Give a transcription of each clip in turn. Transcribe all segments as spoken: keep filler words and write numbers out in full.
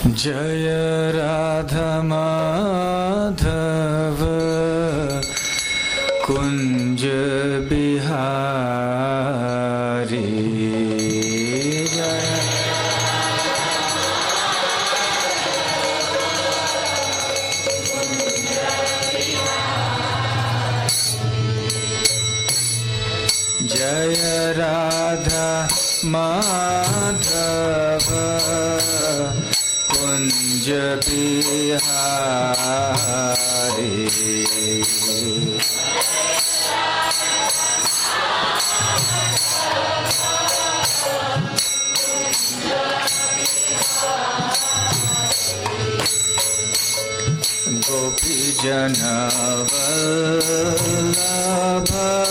जय राधा माधव कुंज बिहारी जय राधा माधव कुंज बिहारी गोपी जन वल्लभ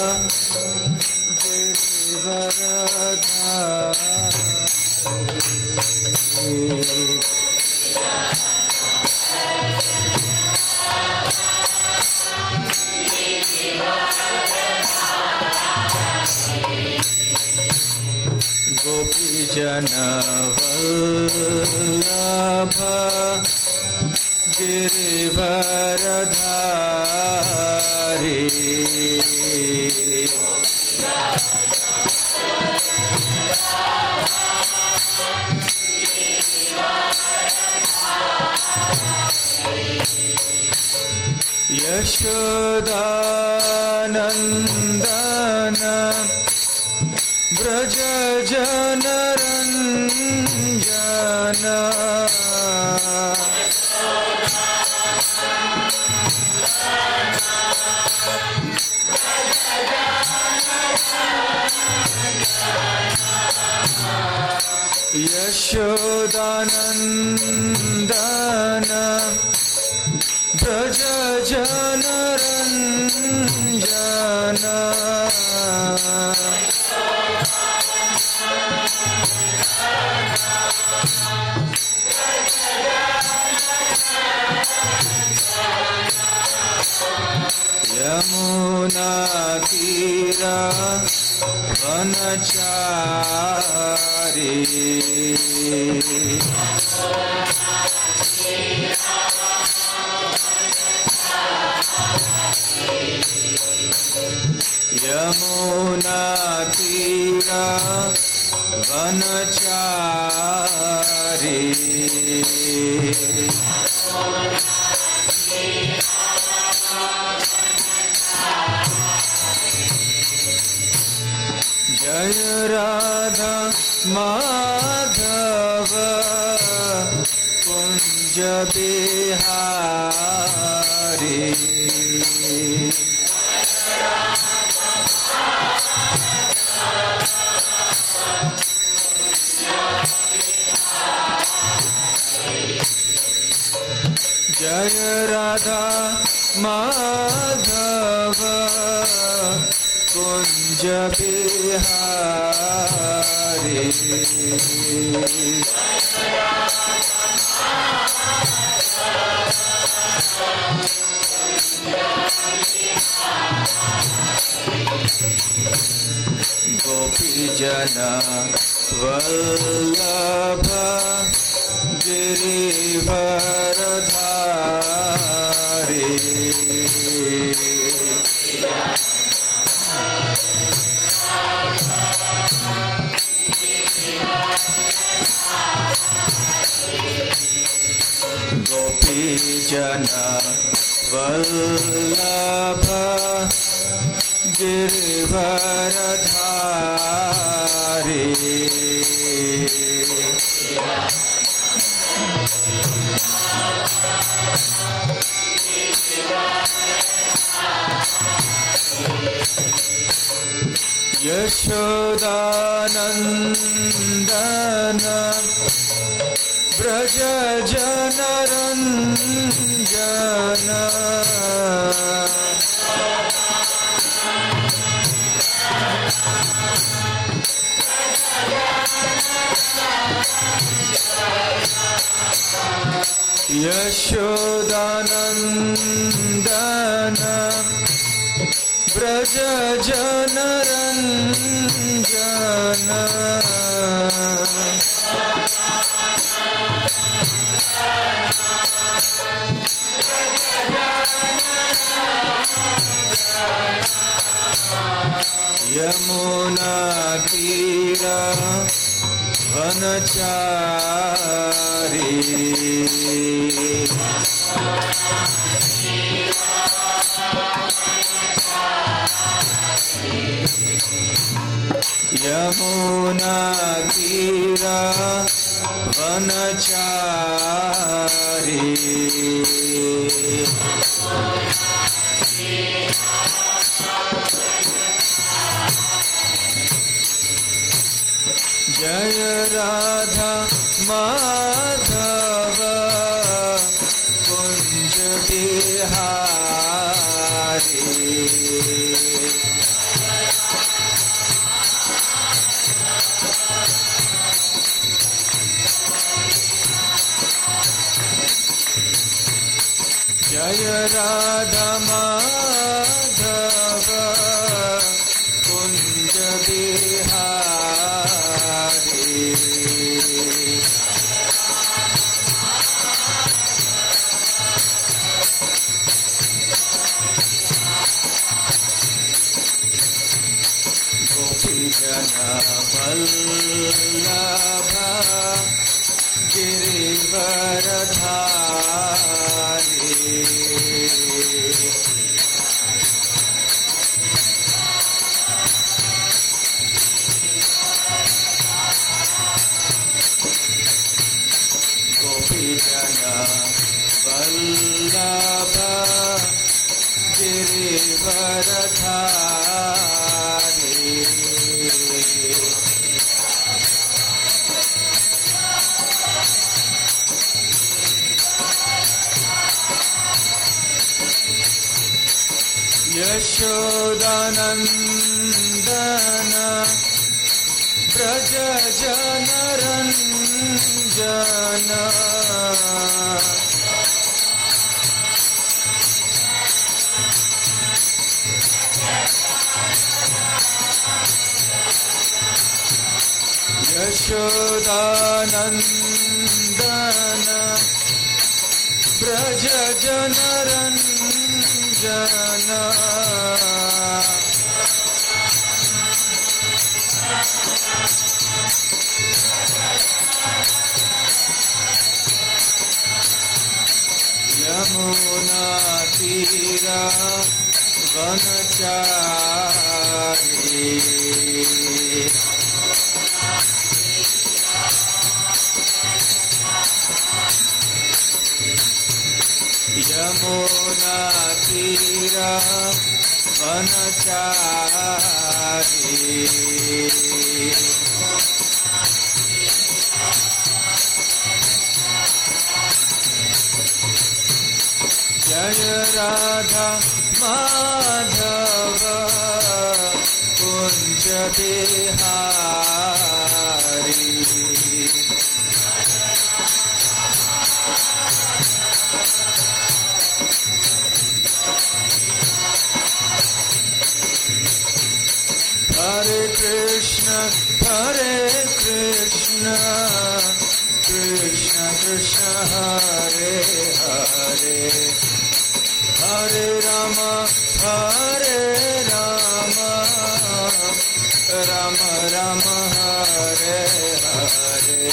गोपी जन वल्लभ गिरिवरधारी यशोदानंदन ब्रज जनरंजन यशोदानंदन ब्रज जनरंजन यमुना तीरा वनचारी यमुना तीरा वनचारी जय राधा माधव कुंज बिहारी जय राधा माधव कुंज बिहारी गोपी जन वल्लभ गिरिवरधारी गोपी जन वल्लभ गिरिवरधारी यशोदानंदन ब्रज जनरंजन यशोदानंदन ब्रज जनरंजन यमुना तीरा वनचारी यमुना तीरा वनचारी जय राधा माधव कुंज बिहारी जय राधा माधव कुंज बिहारी गोपी जना वल्लभ गिरिवरधारी गोपी जना वल्लभ गिरिवरधारी यशोदानंदन ब्रज जनरंजन यशोदानंदन ब्रज जनरंजन यमुना तीरा वनचारी यमुना तीरा वनचारी जय Radha Madhav Kunj Bihari Hare Krishna, Hare Krishna, Krishna Krishna, Hare Hare, Hare Rama, Hare Rama, Rama Rama, Hare Hare.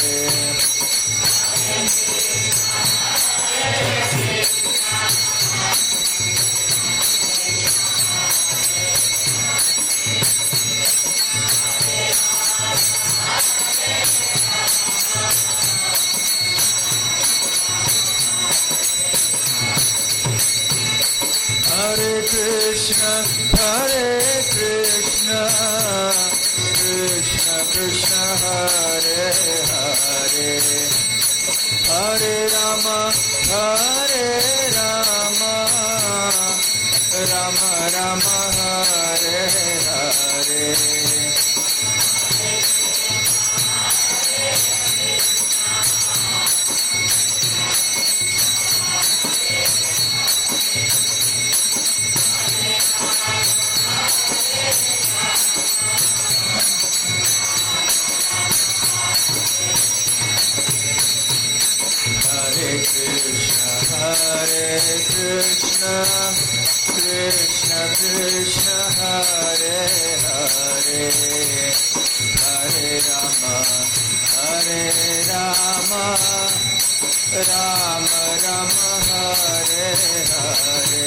Hare Krishna, Hare Krishna, Krishna Krishna, Hare Hare, Hare Rama, Hare Rama, Rama Rama, Hare Hare. Hare Krishna, Krishna Krishna Hare Hare Hare Rama Hare Rama Rama Rama Hare Hare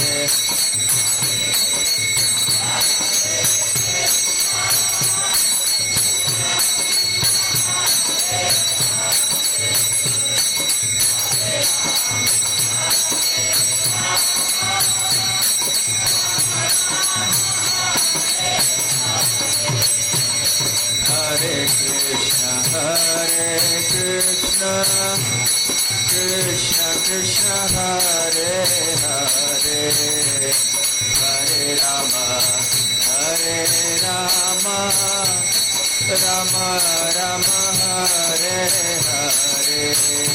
Hare Krishna, Hare Krishna, Krishna Krishna, Hare Hare, Hare Rama, Hare Rama, Rama Rama, Hare Hare.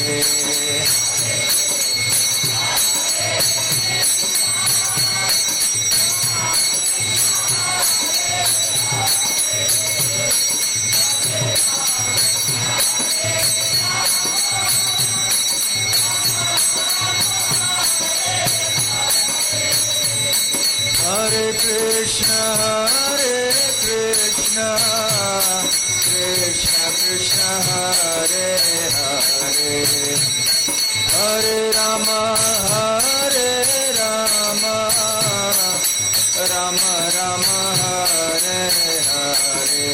Hare Krishna, Hare Krishna, Krishna Krishna, Hare Hare, Hare Rama, Hare Rama, Rama Rama, Hare Hare.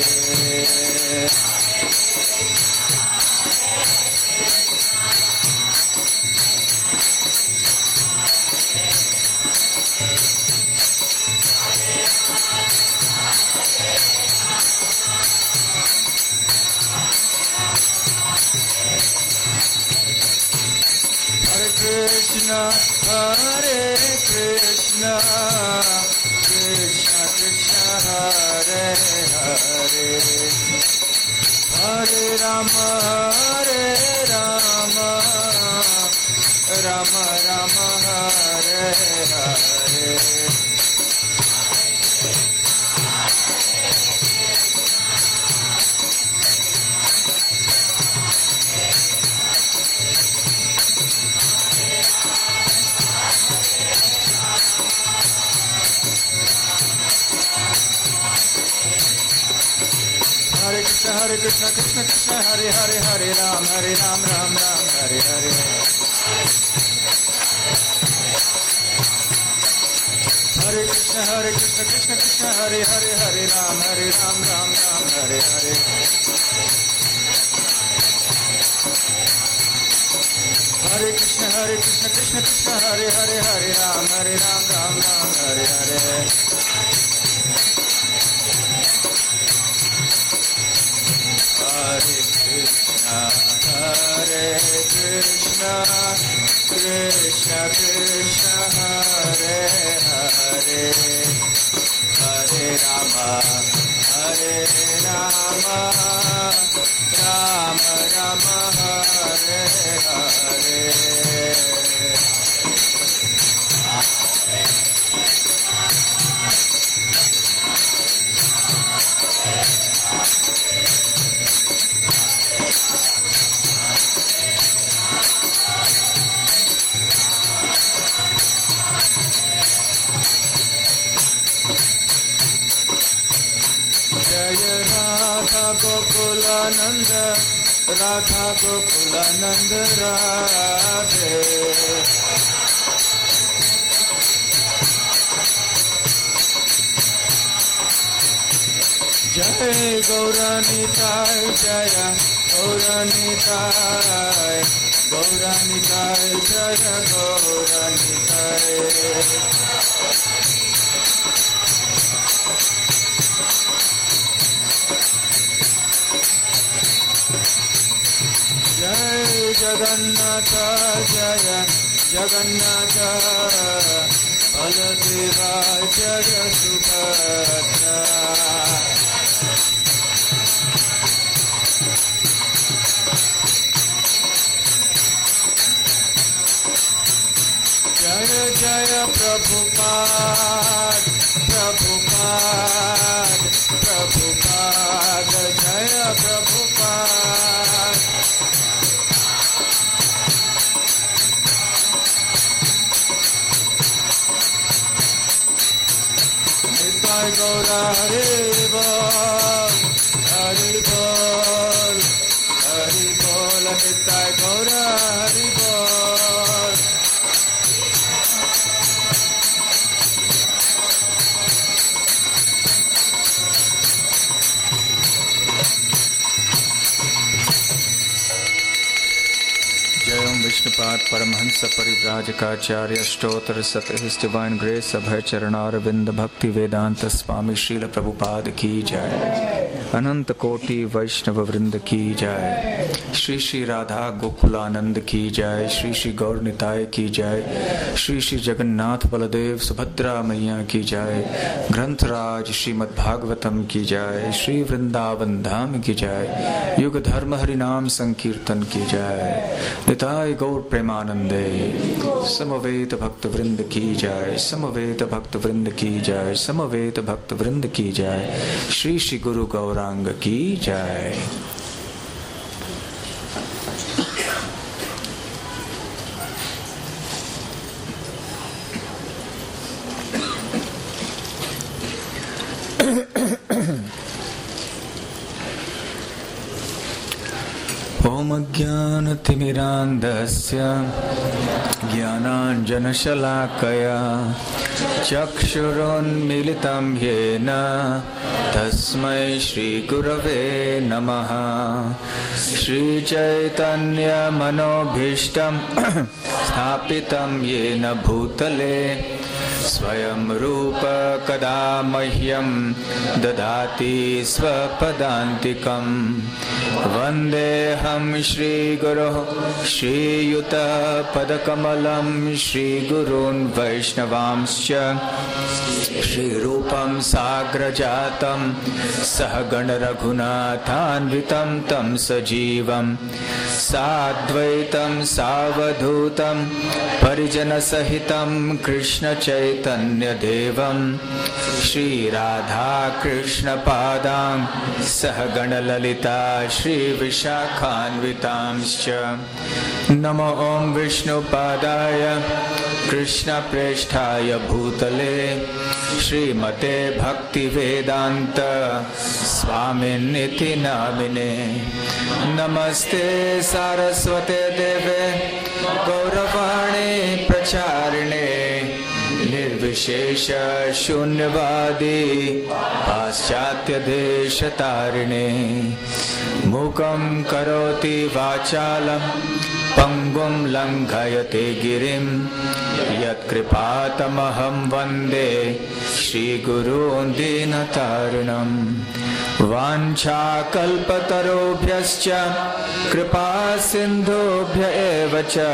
Krishna, Hare Krishna, Krishna Krishna, Hare Hare, Hare Rama, Hare Rama, Rama Rama, Hare Hare. Hare Krishna, Krishna Krishna, Hare Hare, Hare Ram, Hare Ram, Ram Ram, Hare Hare. Hare Krishna, Hare Krishna, Krishna Krishna, Hare Hare, Hare Ram, Hare Ram, Ram Ram, Hare Hare. Hare Krishna, Hare Krishna, Krishna Krishna, Hare Hare, Hare Ram, Hare Ram, Ram Ram, Hare Hare. Hare Krishna, Hare Krishna, Krishna Krishna, Hare Hare, Hare Rama, Hare Rama, Rama Rama, Hare Hare. Gokulanand, Radha Gokulanand Radhe. Jai Gauranitai, Jaya Gauranitai, Gauranitai, Jaya Gauranitai. Jai Jagannatha, Jaya Jagannatha, Baladeva, Jaya Subhadra. Jaya Jaya Prabhupada, Prabhupada, Prabhupada, Jaya Prabhupada. Hare Bol, Hare Bol, Hare Bol, Nitai Gaura Hare Bol. Jayam Vishnupad Paramhansa Parivrajakaacharya Stotra Sat His Divine Grace Abhay Charanaravindha Bhakti Vedanta Swami Srila Prabhupada Ki Jai Anant Koti Vaishnava Vrinda Ki Jai Shri Shri Radha Gokulanand Ki Jai Shri Shri Gaur Nitai Ki Jai Shri Shri Jagannath Baladev Subhadra Maiya Ki Jai Granth-raj Srimad Bhagavatam Ki Jai Shri Vrindavan Dham Ki Jai Yuga Dharma Harinam Sankirtan Ki Jai Nitai Gaur Premanande Samaveta Bhakta Vrinda Ki Jai Samaveta Bhakta Vrinda Ki Jai Samaveta Bhakta Vrinda Ki Jai Shri Shri Guru Gauranga Ki Jai. Om Ajnana-timirandasya Jnananjana-shalakaya Chakshurunmilitam yena Tasmai Shri Gurave Namaha. Shri Chaitanya Manobhishtam Sthapitam yena bhutale Swayam Rupa Kada Mahyam Dadati Swapadantikam. Vandeham Shri Guru Shri Yuta Padakamalam Shri Gurun Vaishnavamscha Shri Rupam Sagrajatam Sahagana Raghunathanvitam Tam Sajivam Sadvaitam Savadhutam Parijana Sahitam Krishna Chaitanya Devam Shri Radha Krishna Padam Sahagana Lalita Shri Vishakhanvitamscha. Namo Om Vishnu Padaya Krishna Presthaya Bhutale Shri Mate Bhakti Vedanta Swaminiti Namine. Namaste Saraswate Deve Gauravani Pracharine Nirvishesha Shunyavadi Paschatya Deshatarine. Mukam karoti vachalam Pangum langhayate girim Yat kripatamaham vande Shri Gurun dinatarinam. Vancha kalpatarobhyascha Kripa sindhobhya evacha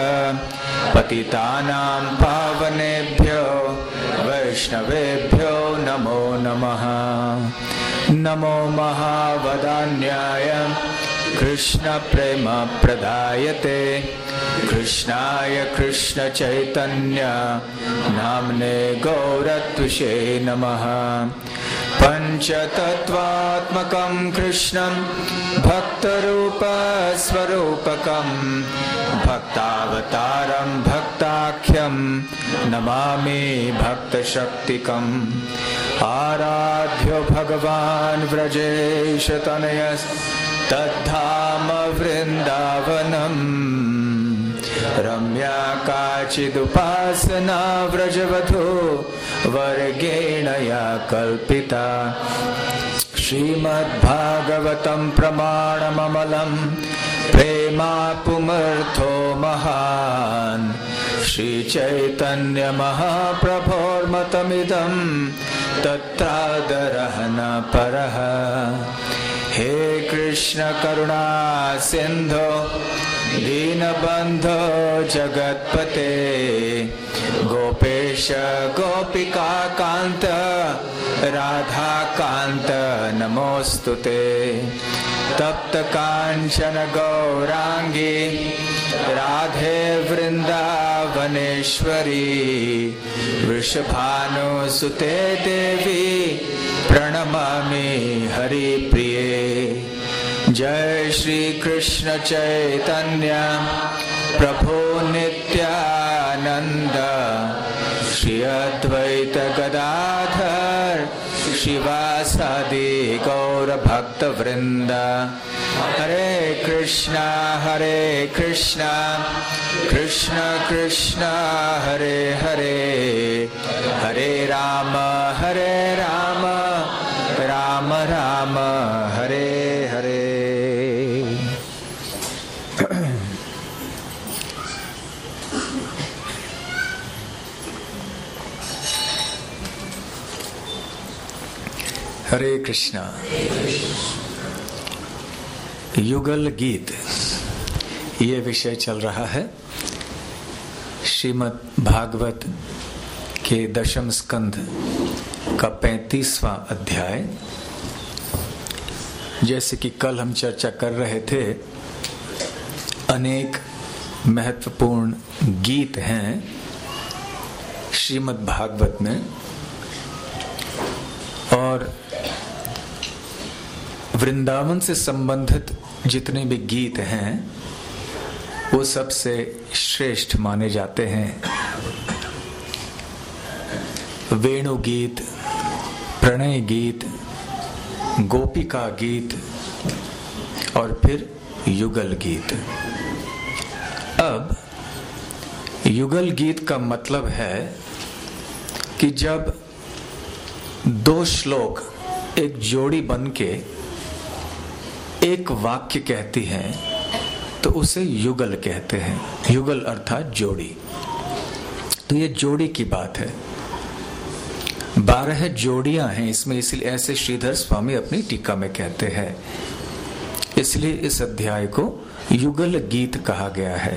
Patitanam pavanebhyo Vaishnavebhyo namo namaha. Namo Mahavadanyaya Krishna Prema Pradayate Krishnaya Krishna Chaitanya Namne Gauratvishe Namaha. Panchatattvatmakam Krishnam Bhaktarupa Swarupakam Bhaktavataram Bhaktakhyam Namami Bhakta Shaktikam. Aradhyo Bhagavan Vrajesha Tanayas Tadhama Vrindavanam Ramya Kachidupasana Vrajavadho Vargena Ya Kalpita. Srimad Bhagavatam Pramanamamalam Prema Pumartho Mahan. Shri Chaitanya Mahaprabhor Matamidam Tatradarahana Paraha. He Krishna Karuna Sindho Dinabandho Jagatpate Gopesha Gopika Kanta Radha Kanta Namostute. Tapta Kanchana Gaurangi Radhe Vrindavaneshwari Vrishabhanu Sute Devi Pranamami Hari Priye. Jai Shri Krishna Chaitanya Prabhu Nityananda Shri Advaita Gadadhar Shiva भक्त वृंद। हरे कृष्णा हरे कृष्णा कृष्ण कृष्ण हरे हरे, हरे राम हरे राम राम राम हरे हरे। हरे कृष्णा। युगल गीत ये विषय चल रहा है श्रीमद् भागवत के दशम स्कंध का पैंतीसवां अध्याय। जैसे कि कल हम चर्चा कर रहे थे, अनेक महत्वपूर्ण गीत हैं श्रीमद् भागवत में, और वृंदावन से संबंधित जितने भी गीत हैं वो सबसे श्रेष्ठ माने जाते हैं। वेणु गीत, प्रणय गीत, गोपिका गीत और फिर युगल गीत। अब युगल गीत का मतलब है कि जब दो श्लोक एक जोड़ी बन के एक वाक्य कहती हैं तो उसे युगल कहते हैं। युगल अर्थात जोड़ी। तो ये जोड़ी की बात है। बारह जोड़ियां हैं इसमें, इसलिए ऐसे श्रीधर स्वामी अपनी टीका में कहते हैं। इसलिए इस अध्याय को युगल गीत कहा गया है,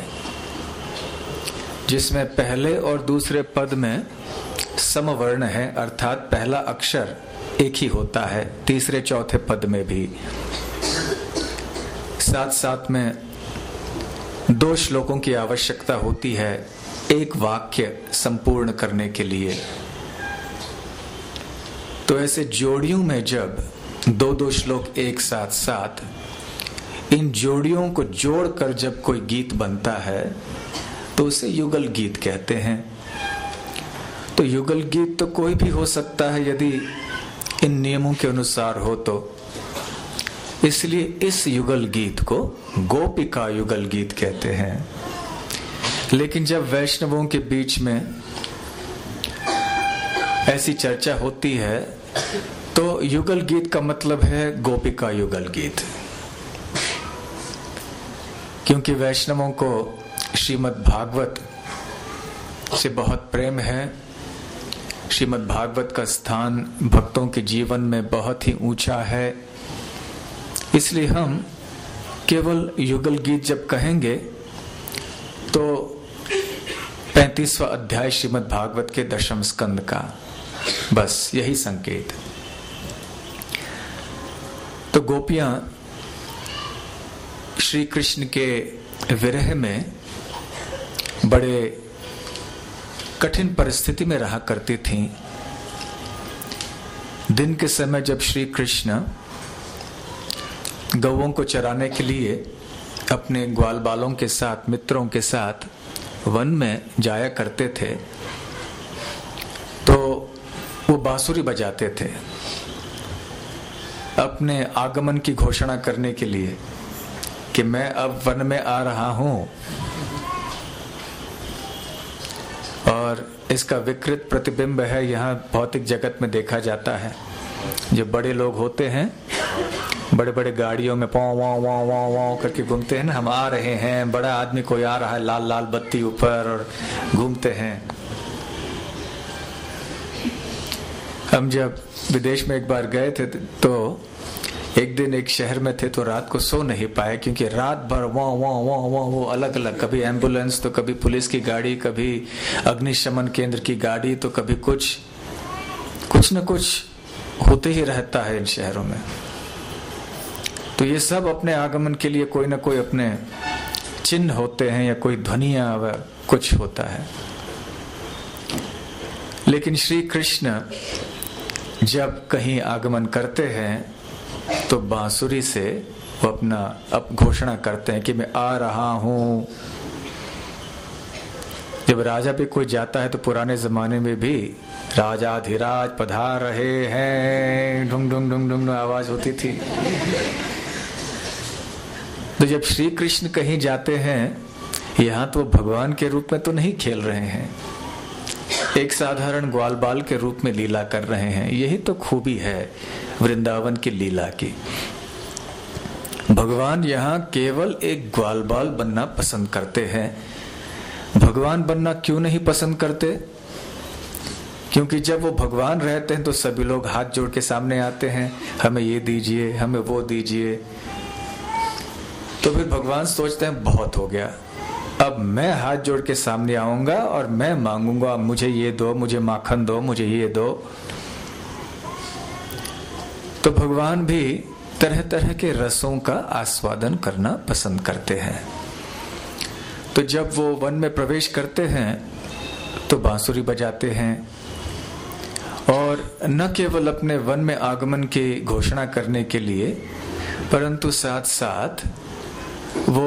जिसमें पहले और दूसरे पद में समवर्ण है, अर्थात पहला अक्षर एक ही होता है। तीसरे चौथे पद में भी साथ साथ में दो श्लोकों की आवश्यकता होती है एक वाक्य संपूर्ण करने के लिए। तो ऐसे जोड़ियों में जब दो दो श्लोक एक साथ साथ, इन जोड़ियों को जोड़कर जब कोई गीत बनता है तो उसे युगल गीत कहते हैं। तो युगल गीत तो कोई भी हो सकता है यदि इन नियमों के अनुसार हो तो। इसलिए इस युगल गीत को गोपिका युगल गीत कहते हैं। लेकिन जब वैष्णवों के बीच में ऐसी चर्चा होती है तो युगल गीत का मतलब है गोपिका युगल गीत, क्योंकि वैष्णवों को श्रीमद् भागवत से बहुत प्रेम है। श्रीमद् भागवत का स्थान भक्तों के जीवन में बहुत ही ऊंचा है। इसलिए हम केवल युगल गीत जब कहेंगे तो पैंतीसवां अध्याय श्रीमद् भागवत के दशम स्कंद का, बस यही संकेत। तो गोपियां श्री कृष्ण के विरह में बड़े कठिन परिस्थिति में रहा करती थीं। दिन के समय जब श्री कृष्ण गौओं को चराने के लिए अपने ग्वाल बालों के साथ, मित्रों के साथ वन में जाया करते थे तो वो बांसुरी बजाते थे अपने आगमन की घोषणा करने के लिए कि मैं अब वन में आ रहा हूं। और इसका विकृत प्रतिबिंब है यहाँ भौतिक जगत में देखा जाता है। जो बड़े लोग होते हैं बड़े बड़े गाड़ियों में पाव वाव वाव वाव वाव करके घूमते हैं ना, हम आ रहे हैं, बड़ा आदमी कोई आ रहा है लाल लाल बत्ती ऊपर और घूमते हैं। हम जब विदेश में एक बार गए थे तो एक दिन एक शहर में थे तो रात को सो नहीं पाए, क्योंकि रात भर वाह वाह वाह वाह वो अलग अलग, कभी एम्बुलेंस तो कभी पुलिस की गाड़ी, कभी अग्निशमन केंद्र की गाड़ी, तो कभी कुछ कुछ न कुछ होते ही रहता है इन शहरों में। तो ये सब अपने आगमन के लिए कोई ना कोई अपने चिन्ह होते हैं या कोई ध्वनिया व कुछ होता है। लेकिन श्री कृष्ण जब कहीं आगमन करते हैं तो बांसुरी से वो अपना अब घोषणा करते हैं कि मैं आ रहा हूं। जब राजा पे कोई जाता है तो पुराने जमाने में भी राजाधिराज पधार रहे हैं, ढुंग ढुंग ढुंग ढुंग आवाज होती थी। तो जब श्री कृष्ण कहीं जाते हैं, यहाँ तो भगवान के रूप में तो नहीं खेल रहे हैं, एक साधारण ग्वाल बाल के रूप में लीला कर रहे हैं। यही तो खूबी है वृंदावन की लीला की। भगवान यहाँ केवल एक ग्वाल बाल बनना पसंद करते हैं। भगवान बनना क्यों नहीं पसंद करते? क्योंकि जब वो भगवान रहते हैं तो सभी लोग हाथ जोड़ के सामने आते हैं, हमें ये दीजिए, हमें वो दीजिए। तो फिर भगवान सोचते हैं बहुत हो गया, अब मैं हाथ जोड़ के सामने आऊंगा और मैं मांगूंगा मुझे ये दो, मुझे माखन दो, मुझे ये दो। तो भगवान भी तरह तरह के रसों का आस्वादन करना पसंद करते हैं। तो जब वो वन में प्रवेश करते हैं तो बांसुरी बजाते हैं और न केवल अपने वन में आगमन की घोषणा करने के लिए, परंतु साथ साथ वो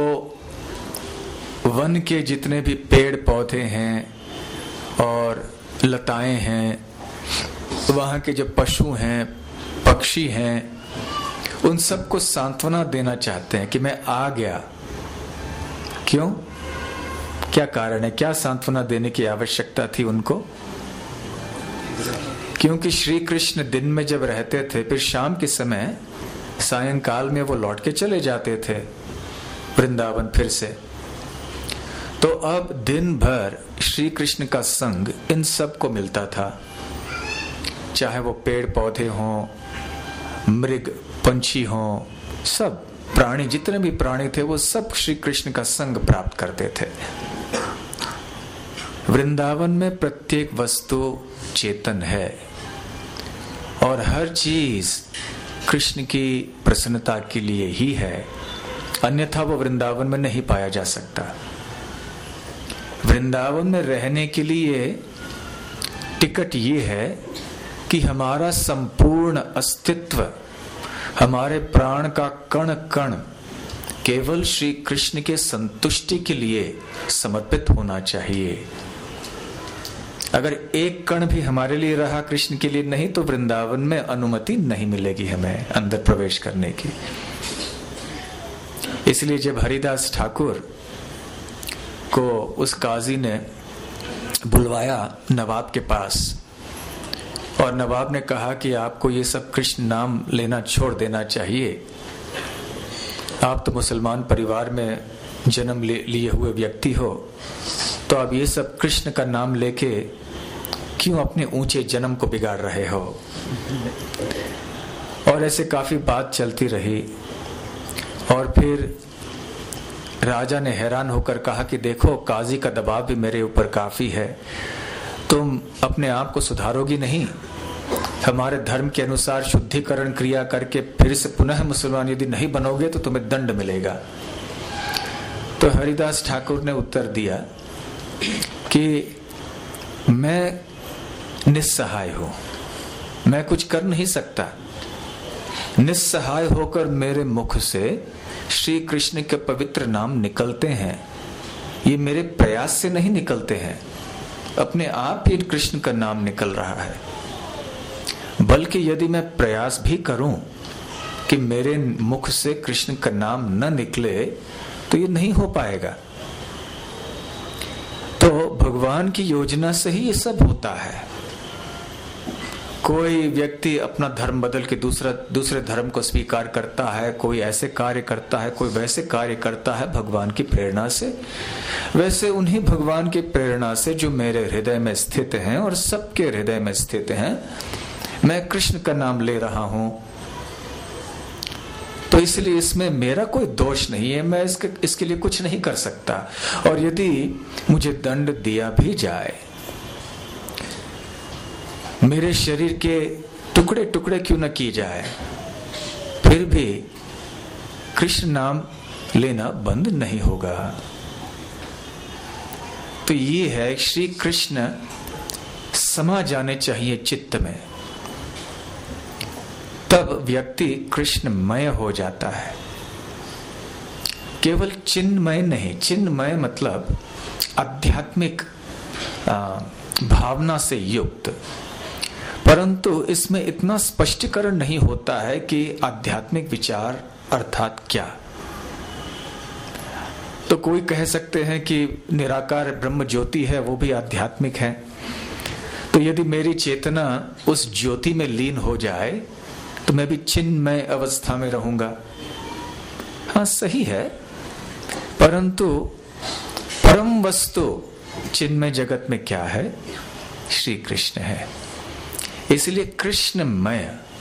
वन के जितने भी पेड़ पौधे हैं और लताएं हैं, वहां के जो पशु हैं, पक्षी हैं, उन सबको सांत्वना देना चाहते हैं कि मैं आ गया। क्यों? क्या कारण है? क्या सांत्वना देने की आवश्यकता थी उनको? क्योंकि श्री कृष्ण दिन में जब रहते थे, फिर शाम के समय सायंकाल में वो लौट के चले जाते थे वृंदावन फिर से। तो अब दिन भर श्री कृष्ण का संग इन सब को मिलता था, चाहे वो पेड़ पौधे हों, मृग पंछी हों, सब प्राणी, जितने भी प्राणी थे वो सब श्री कृष्ण का संग प्राप्त करते थे। वृंदावन में प्रत्येक वस्तु चेतन है और हर चीज कृष्ण की प्रसन्नता के लिए ही है, अन्यथा वो वृंदावन में नहीं पाया जा सकता। वृंदावन में रहने के लिए टिकट ये है कि हमारा संपूर्ण अस्तित्व, हमारे प्राण का कण कण केवल श्री कृष्ण के संतुष्टि के लिए समर्पित होना चाहिए। अगर एक कण भी हमारे लिए रहा, कृष्ण के लिए नहीं, तो वृंदावन में अनुमति नहीं मिलेगी हमें अंदर प्रवेश करने की। इसलिए जब हरिदास ठाकुर को उस काजी ने बुलवाया नवाब के पास और नवाब ने कहा कि आपको ये सब कृष्ण नाम लेना छोड़ देना चाहिए, आप तो मुसलमान परिवार में जन्म लिए हुए व्यक्ति हो, तो अब ये सब कृष्ण का नाम लेके क्यों अपने ऊंचे जन्म को बिगाड़ रहे हो। और ऐसे काफी बात चलती रही और फिर राजा ने हैरान होकर कहा कि देखो, काजी का दबाव भी मेरे ऊपर काफी है, तुम अपने आप को सुधारोगी नहीं, हमारे धर्म के अनुसार शुद्धिकरण क्रिया करके फिर से पुनः मुसलमान यदि नहीं बनोगे तो तुम्हें दंड मिलेगा। तो हरिदास ठाकुर ने उत्तर दिया कि मैं निस्सहाय हूं, मैं कुछ कर नहीं सकता। निस्सहाय होकर मेरे मुख से श्री कृष्ण के पवित्र नाम निकलते हैं, ये मेरे प्रयास से नहीं निकलते हैं, अपने आप ही कृष्ण का नाम निकल रहा है। बल्कि यदि मैं प्रयास भी करूं कि मेरे मुख से कृष्ण का नाम न निकले तो ये नहीं हो पाएगा। तो भगवान की योजना से ही ये सब होता है। कोई व्यक्ति अपना धर्म बदल के दूसरा दूसरे धर्म को स्वीकार करता है, कोई ऐसे कार्य करता है, कोई वैसे कार्य करता है भगवान की प्रेरणा से। वैसे उन्हीं भगवान की प्रेरणा से जो मेरे हृदय में स्थित हैं और सबके हृदय में स्थित हैं, मैं कृष्ण का नाम ले रहा हूं। तो इसलिए इसमें मेरा कोई दोष नहीं है, मैं इसके इसके लिए कुछ नहीं कर सकता। और यदि मुझे दंड दिया भी जाए, मेरे शरीर के टुकड़े टुकड़े क्यों न किए जाए, फिर भी कृष्ण नाम लेना बंद नहीं होगा। तो ये है, श्री कृष्ण समा जाने चाहिए चित्त में, तब व्यक्ति कृष्णमय हो जाता है। केवल चिन्मय नहीं, चिन्मय मतलब आध्यात्मिक भावना से युक्त, परंतु इसमें इतना स्पष्टीकरण नहीं होता है कि आध्यात्मिक विचार अर्थात क्या। तो कोई कह सकते हैं कि निराकार ब्रह्म ज्योति है, वो भी आध्यात्मिक है। तो यदि मेरी चेतना उस ज्योति में लीन हो जाए तो मैं भी चिन्मय अवस्था में रहूंगा। हाँ, सही है, परंतु परम वस्तु चिन्मय जगत में क्या है? श्री कृष्ण है। इसलिए कृष्णमय।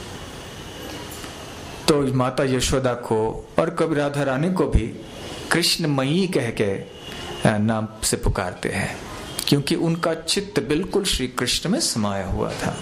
तो माता यशोदा को और कभी राधा रानी को भी कृष्णमयी कह के नाम से पुकारते हैं, क्योंकि उनका चित्त बिल्कुल श्री कृष्ण में समाया हुआ था।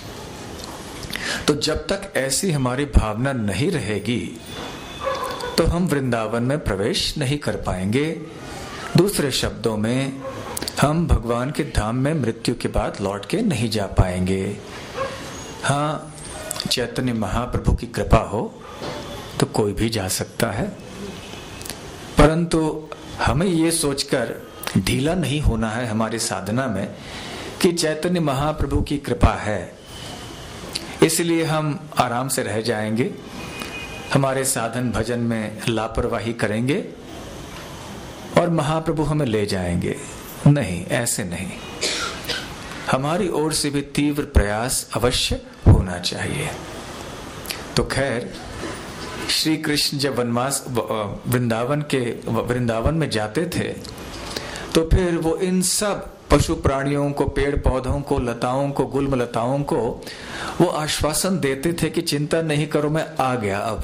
तो जब तक ऐसी हमारी भावना नहीं रहेगी तो हम वृंदावन में प्रवेश नहीं कर पाएंगे। दूसरे शब्दों में, हम भगवान के धाम में मृत्यु के बाद लौट के नहीं जा पाएंगे। हाँ, चैतन्य महाप्रभु की कृपा हो तो कोई भी जा सकता है, परंतु हमें ये सोचकर ढीला नहीं होना है हमारी साधना में कि चैतन्य महाप्रभु की कृपा है, इसलिए हम आराम से रह जाएंगे, हमारे साधन भजन में लापरवाही करेंगे और महाप्रभु हमें ले जाएंगे। नहीं, ऐसे नहीं। हमारी ओर से भी तीव्र प्रयास अवश्य होना चाहिए। तो खैर, श्री कृष्ण जब वनवास वृंदावन के वृंदावन में जाते थे तो फिर वो इन सब पशु प्राणियों को, पेड़ पौधों को, लताओं को, गुल्म लताओं को वो आश्वासन देते थे कि चिंता नहीं करो, मैं आ गया अब,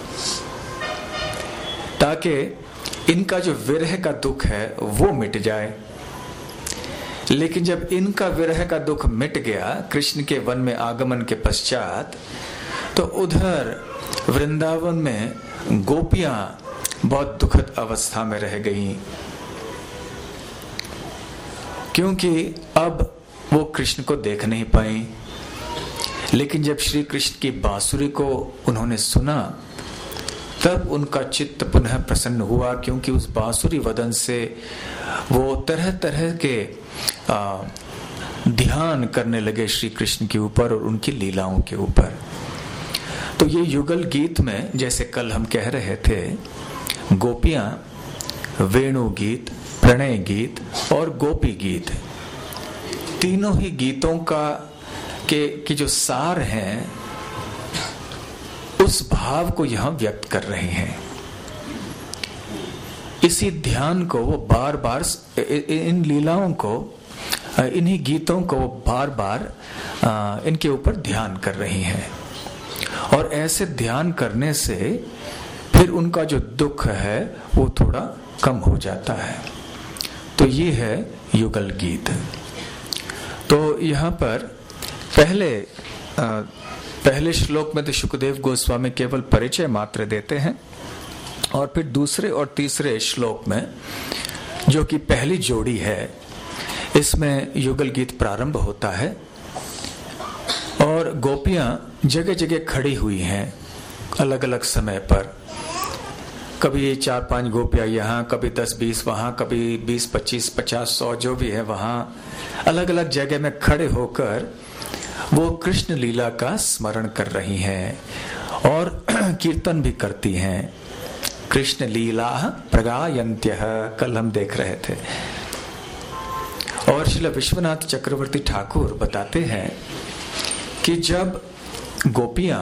ताकि इनका जो विरह का दुख है वो मिट जाए। लेकिन जब इनका विरह का दुख मिट गया कृष्ण के वन में आगमन के पश्चात, तो उधर वृंदावन में गोपियां बहुत दुखद अवस्था में रह गईं, क्योंकि अब वो कृष्ण को देख नहीं पाई। लेकिन जब श्री कृष्ण की बांसुरी को उन्होंने सुना तब उनका चित्त पुनः प्रसन्न हुआ, क्योंकि उस बांसुरी वदन से वो तरह तरह के आ, ध्यान करने लगे श्री कृष्ण के ऊपर और उनकी लीलाओं के ऊपर। तो ये युगल गीत में, जैसे कल हम कह रहे थे, गोपियां वेणु गीत, प्रणय गीत और गोपी गीत, तीनों ही गीतों का के, के जो सार हैं उस भाव को यहां व्यक्त कर रहे हैं। इसी ध्यान को वो बार बार, इन लीलाओं को, इन्हीं गीतों को वो बार बार इनके ऊपर ध्यान कर रही हैं। और ऐसे ध्यान करने से फिर उनका जो दुख है वो थोड़ा कम हो जाता है। तो ये है युगल गीत। तो यहाँ पर पहले आ, पहले श्लोक में तो शुकदेव गोस्वामी केवल परिचय मात्र देते हैं, और फिर दूसरे और तीसरे श्लोक में, जो कि पहली जोड़ी है, इसमें युगल गीत प्रारंभ होता है और गोपियां जगह जगह खड़ी हुई हैं अलग अलग समय पर। कभी चार पांच गोपियां यहाँ, कभी दस बीस वहां, कभी बीस पच्चीस पचास सौ जो भी है वहां, अलग अलग जगह में खड़े होकर वो कृष्ण लीला का स्मरण कर रही हैं और कीर्तन भी करती हैं। कृष्ण लीला प्रगायन्त्यः, कल हम देख रहे थे। और श्रील विश्वनाथ चक्रवर्ती ठाकुर बताते हैं कि जब गोपियां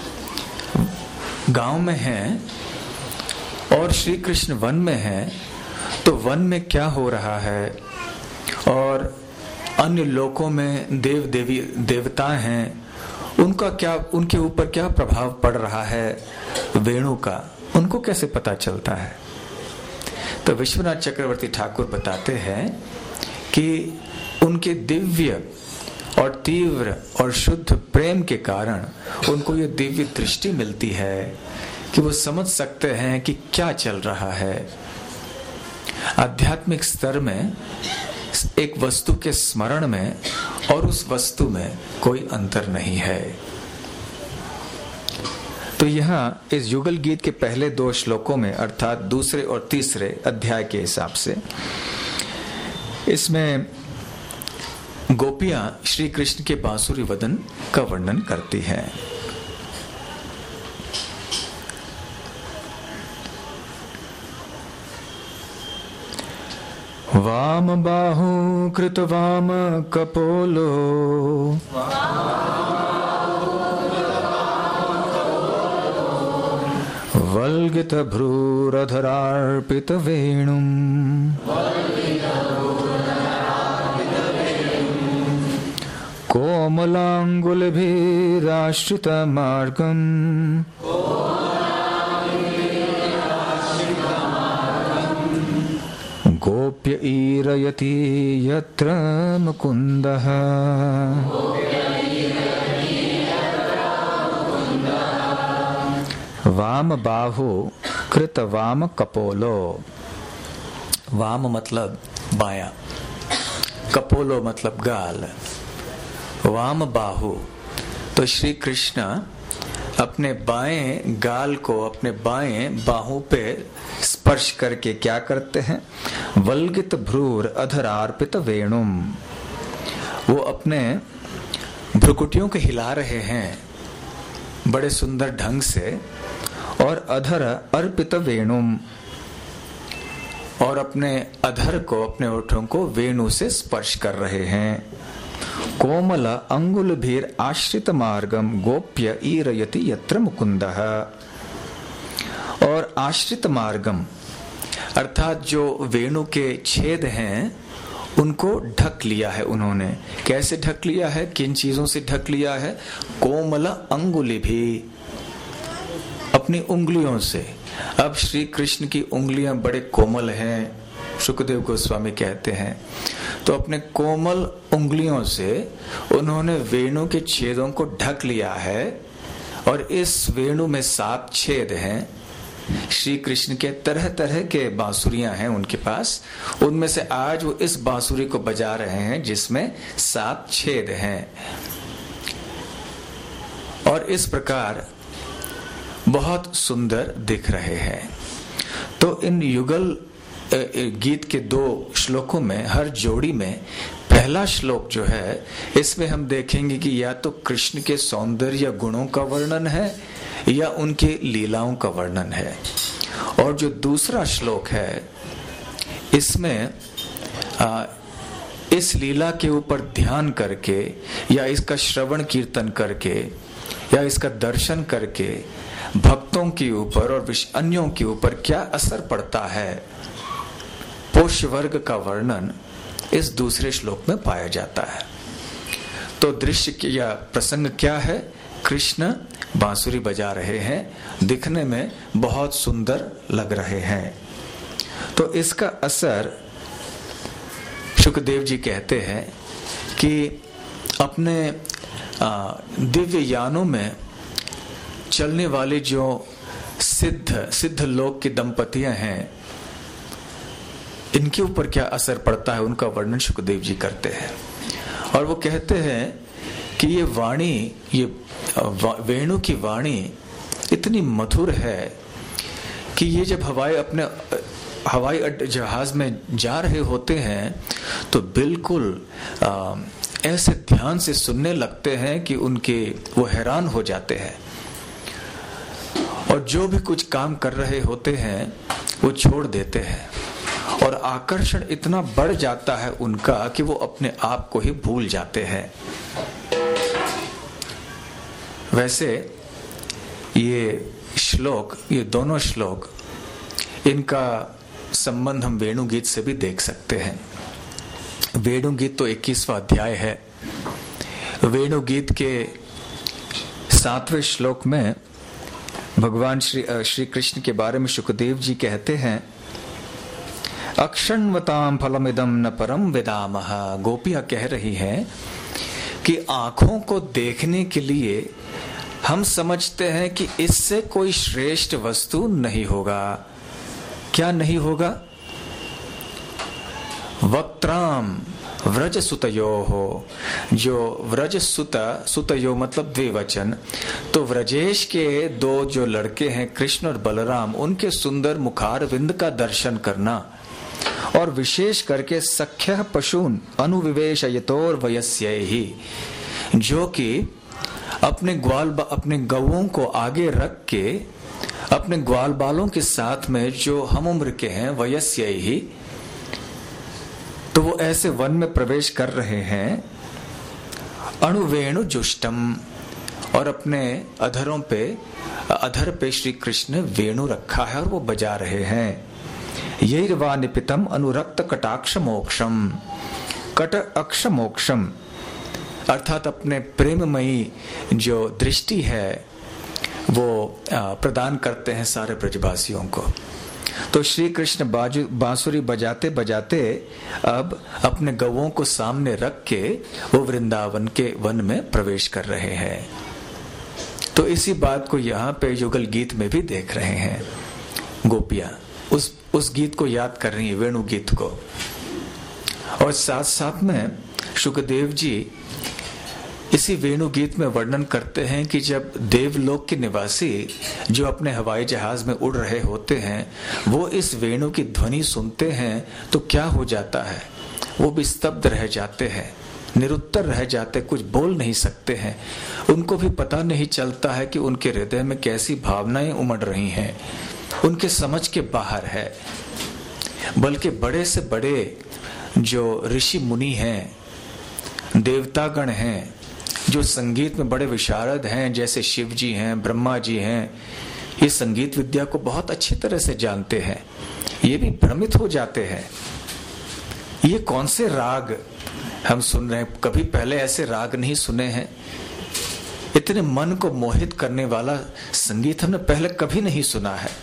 गांव में हैं और श्री कृष्ण वन में हैं, तो वन में क्या हो रहा है और अन्य लोकों में देव देवी देवता हैं, उनका क्या, उनके ऊपर क्या प्रभाव पड़ रहा है वेणु का, उनको कैसे पता चलता है। तो विश्वनाथ चक्रवर्ती ठाकुर बताते हैं कि उनके दिव्य और तीव्र और शुद्ध प्रेम के कारण उनको ये दिव्य दृष्टि मिलती है कि वो समझ सकते हैं कि क्या चल रहा है। आध्यात्मिक स्तर में एक वस्तु के स्मरण में और उस वस्तु में कोई अंतर नहीं है। तो यहाँ इस युगल गीत के पहले दो श्लोकों में, अर्थात दूसरे और तीसरे अध्याय के हिसाब से, इसमें गोपियां श्री कृष्ण के बांसुरी वदन का वर्णन करती हैं। वाम बाहु कृत वाम कपोलो वल्गित भ्रूरधरार्पित वेणुम् कोमलांगुलिभिराश्रित मार्गम् गोप्य ईरयति यत्र मुकुन्दः। वाम बाहु कृत वाम कपोलो। वाम मतलब बाया, कपोलो मतलब गाल। वाम बाहु तो श्री कृष्ण अपने बाएं गाल को अपने बाएं बाहु पे स्पर्श करके क्या करते हैं? वल्गित भ्रूर अधरार्पित वेणुम, वो अपने भ्रुकुटियों को हिला रहे हैं बड़े सुंदर ढंग से, और अधर अर्पित वेणुम, और अपने अधर को अपने ओठों को वेणु से स्पर्श कर रहे हैं। कोमल अंगुल भीर आश्रित मार्गम गोप्य ईरयति यत्र मुकुंदः। और आश्रित मार्गम अर्थात जो वेणु के छेद हैं उनको ढक लिया है उन्होंने। कैसे ढक लिया है? किन चीजों से ढक लिया है? कोमल अंगुली भी, अपनी उंगलियों से। अब श्री कृष्ण की उंगलियां बड़े कोमल हैं, सुखदेव गोस्वामी कहते हैं, तो अपने कोमल उंगलियों से उन्होंने वेणु के छेदों को ढक लिया है। और इस वेणु में सात छेद हैं। श्री कृष्ण के तरह तरह के बांसुरियां हैं उनके पास, उनमें से आज वो इस बांसुरी को बजा रहे हैं जिसमें सात छेद हैं। और इस प्रकार बहुत सुंदर दिख रहे हैं। तो इन युगल गीत के दो श्लोकों में, हर जोड़ी में पहला श्लोक जो है इसमें हम देखेंगे कि या तो कृष्ण के सौंदर्य गुणों का वर्णन है या उनके लीलाओं का वर्णन है। और जो दूसरा श्लोक है इसमें आ, इस लीला के ऊपर ध्यान करके या इसका श्रवण कीर्तन करके या इसका दर्शन करके भक्तों के ऊपर और अन्यों के ऊपर क्या असर पड़ता है, पोष्य वर्ग का वर्णन इस दूसरे श्लोक में पाया जाता है। तो दृश्य या प्रसंग क्या है? कृष्ण बांसुरी बजा रहे हैं, दिखने में बहुत सुंदर लग रहे हैं। तो इसका असर सुखदेव जी कहते हैं कि अपने दिव्य यानों में चलने वाले जो सिद्ध सिद्ध लोक की दंपतियां हैं, इनके ऊपर क्या असर पड़ता है उनका वर्णन सुखदेव जी करते हैं। और वो कहते हैं कि ये वाणी, ये वेणु की वाणी इतनी मधुर है कि ये जब हवाई अपने हवाई अड्डे जहाज में जा रहे होते हैं तो बिल्कुल आ, ऐसे ध्यान से सुनने लगते हैं कि उनके वो हैरान हो जाते हैं। और जो भी कुछ काम कर रहे होते हैं वो छोड़ देते हैं और आकर्षण इतना बढ़ जाता है उनका कि वो अपने आप को ही भूल जाते हैं। वैसे ये श्लोक, ये दोनों श्लोक, इनका संबंध हम वेणुगीत से भी देख सकते हैं। वेणुगीत तो इक्कीसवां अध्याय है। वेणुगीत के सातवें श्लोक में भगवान श्री श्री कृष्ण के बारे में सुखदेव जी कहते हैं, अक्षण्वताम फलमिदम न परम वेदामः। गोपियां कह रही हैं कि आंखों को देखने के लिए हम समझते हैं कि इससे कोई श्रेष्ठ वस्तु नहीं होगा। क्या नहीं होगा? वक्त्राम व्रज सुतयो हो, जो व्रज सुत, सुतयो मतलब द्विवचन, तो व्रजेश के दो जो लड़के हैं कृष्ण और बलराम, उनके सुंदर मुखारविंद का दर्शन करना और विशेष करके सख्यः पशून् अनुविवेशयतोर वयस्यै ही, जो कि अपने ग्वाल अपने गौओं को आगे रख के अपने ग्वाल बालों के साथ में जो हम उम्र के हैं वयस्यै ही, तो वो ऐसे वन में प्रवेश कर रहे हैं। अणुवेणु जुष्टम, और अपने अधरों पे अधर पे श्री कृष्ण वेणु रखा है और वो बजा रहे हैं। यैर्वा निपितम अनुरक्त कटाक्ष मोक्षम, कट अक्ष मोक्षम, अर्थात अपने प्रेममयी जो दृष्टि है वो प्रदान करते हैं सारे ब्रजवासियों को। तो श्री कृष्ण बाजू बांसुरी बजाते बजाते अब अपने गौओं को सामने रख के वो वृंदावन के वन में प्रवेश कर रहे हैं। तो इसी बात को यहाँ पे युगल गीत में भी देख रहे हैं। गोपियां उस उस गीत को याद कर रही है, वेणु गीत को। और साथ साथ में शुकदेव जी इसी वेणु गीत में वर्णन करते हैं कि जब देवलोक के निवासी जो अपने हवाई जहाज में उड़ रहे होते हैं वो इस वेणु की ध्वनि सुनते हैं तो क्या हो जाता है, वो भी स्तब्ध रह जाते हैं, निरुत्तर रह जाते, कुछ बोल नहीं सकते हैं। उनको भी पता नहीं चलता है कि उनके हृदय में कैसी भावनाएं उमड़ रही हैं, उनके समझ के बाहर है। बल्कि बड़े से बड़े जो ऋषि मुनि हैं, देवतागण हैं, जो संगीत में बड़े विशारद हैं, जैसे शिव जी हैं, ब्रह्मा जी हैं, ये संगीत विद्या को बहुत अच्छी तरह से जानते हैं। ये भी भ्रमित हो जाते हैं, ये कौन से राग हम सुन रहे हैं, कभी पहले ऐसे राग नहीं सुने हैं। इतने मन को मोहित करने वाला संगीत हमने पहले कभी नहीं सुना है।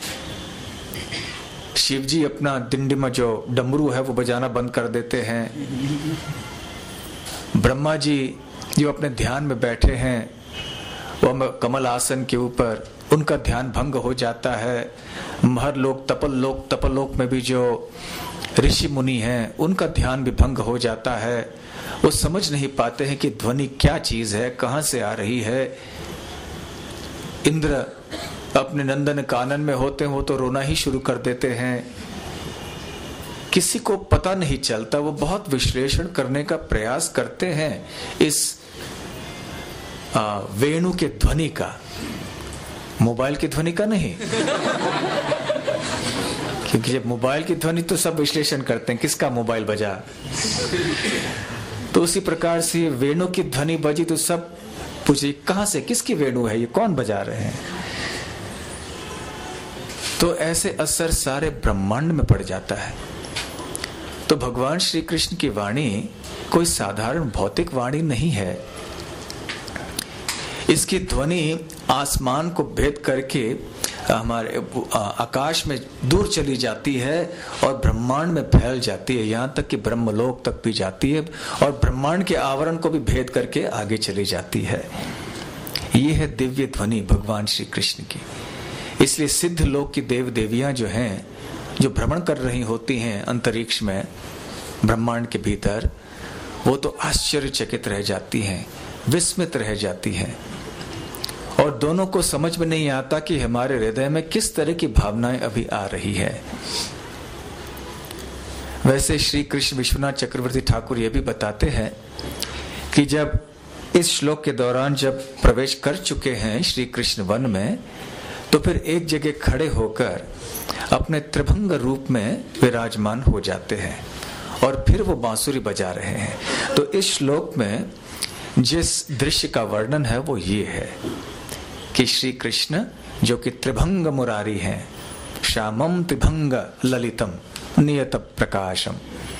शिव जी अपना डिंडिमा जो डमरू है वो बजाना बंद कर देते हैं। ब्रह्मा जी जो अपने ध्यान में बैठे हैं वो कमल आसन के ऊपर, उनका ध्यान भंग हो जाता है। महर लोक तपल लोक तपलोक में भी जो ऋषि मुनि हैं उनका ध्यान भी भंग हो जाता है। वो समझ नहीं पाते हैं कि ध्वनि क्या चीज है, कहां से आ रही है। इंद्र अपने नंदन कानन में होते हैं वो तो रोना ही शुरू कर देते हैं। किसी को पता नहीं चलता, वो बहुत विश्लेषण करने का प्रयास करते हैं इस आ, वेणु के ध्वनि का, मोबाइल की ध्वनि का नहीं। क्योंकि जब मोबाइल की ध्वनि तो सब विश्लेषण करते हैं किसका मोबाइल बजा, तो उसी प्रकार से वेणु की ध्वनि बजी तो सब पूछे कहां से, किसकी वेणु है, ये कौन बजा रहे हैं। तो ऐसे असर सारे ब्रह्मांड में पड़ जाता है। तो भगवान श्री कृष्ण की वाणी कोई साधारण भौतिक वाणी नहीं है। इसकी ध्वनि आसमान को भेद करके हमारे आकाश में दूर चली जाती है और ब्रह्मांड में फैल जाती है, यहाँ तक कि ब्रह्मलोक तक भी जाती है और ब्रह्मांड के आवरण को भी भेद करके आगे चली जाती है। ये है दिव्य ध्वनि भगवान श्री कृष्ण की। इसलिए सिद्ध लोक की देव देवियां जो हैं, जो भ्रमण कर रही होती हैं अंतरिक्ष में ब्रह्मांड के भीतर, वो तो आश्चर्यचकित रह जाती हैं, विस्मित रह जाती हैं। और दोनों को समझ में नहीं आता कि हमारे हृदय में किस तरह की भावनाएं अभी आ रही है। वैसे श्री कृष्ण विश्वनाथ चक्रवर्ती ठाकुर ये भी बताते हैं कि जब इस श्लोक के दौरान जब प्रवेश कर चुके हैं श्री कृष्ण वन में, तो फिर एक जगह खड़े होकर अपने त्रिभंग रूप में विराजमान हो जाते हैं और फिर वो बांसुरी बजा रहे हैं। तो इस श्लोक में जिस दृश्य का वर्णन है वो ये है कि श्री कृष्ण जो कि त्रिभंग मुरारी हैं, श्यामम त्रिभंग ललितम नियत प्रकाशम,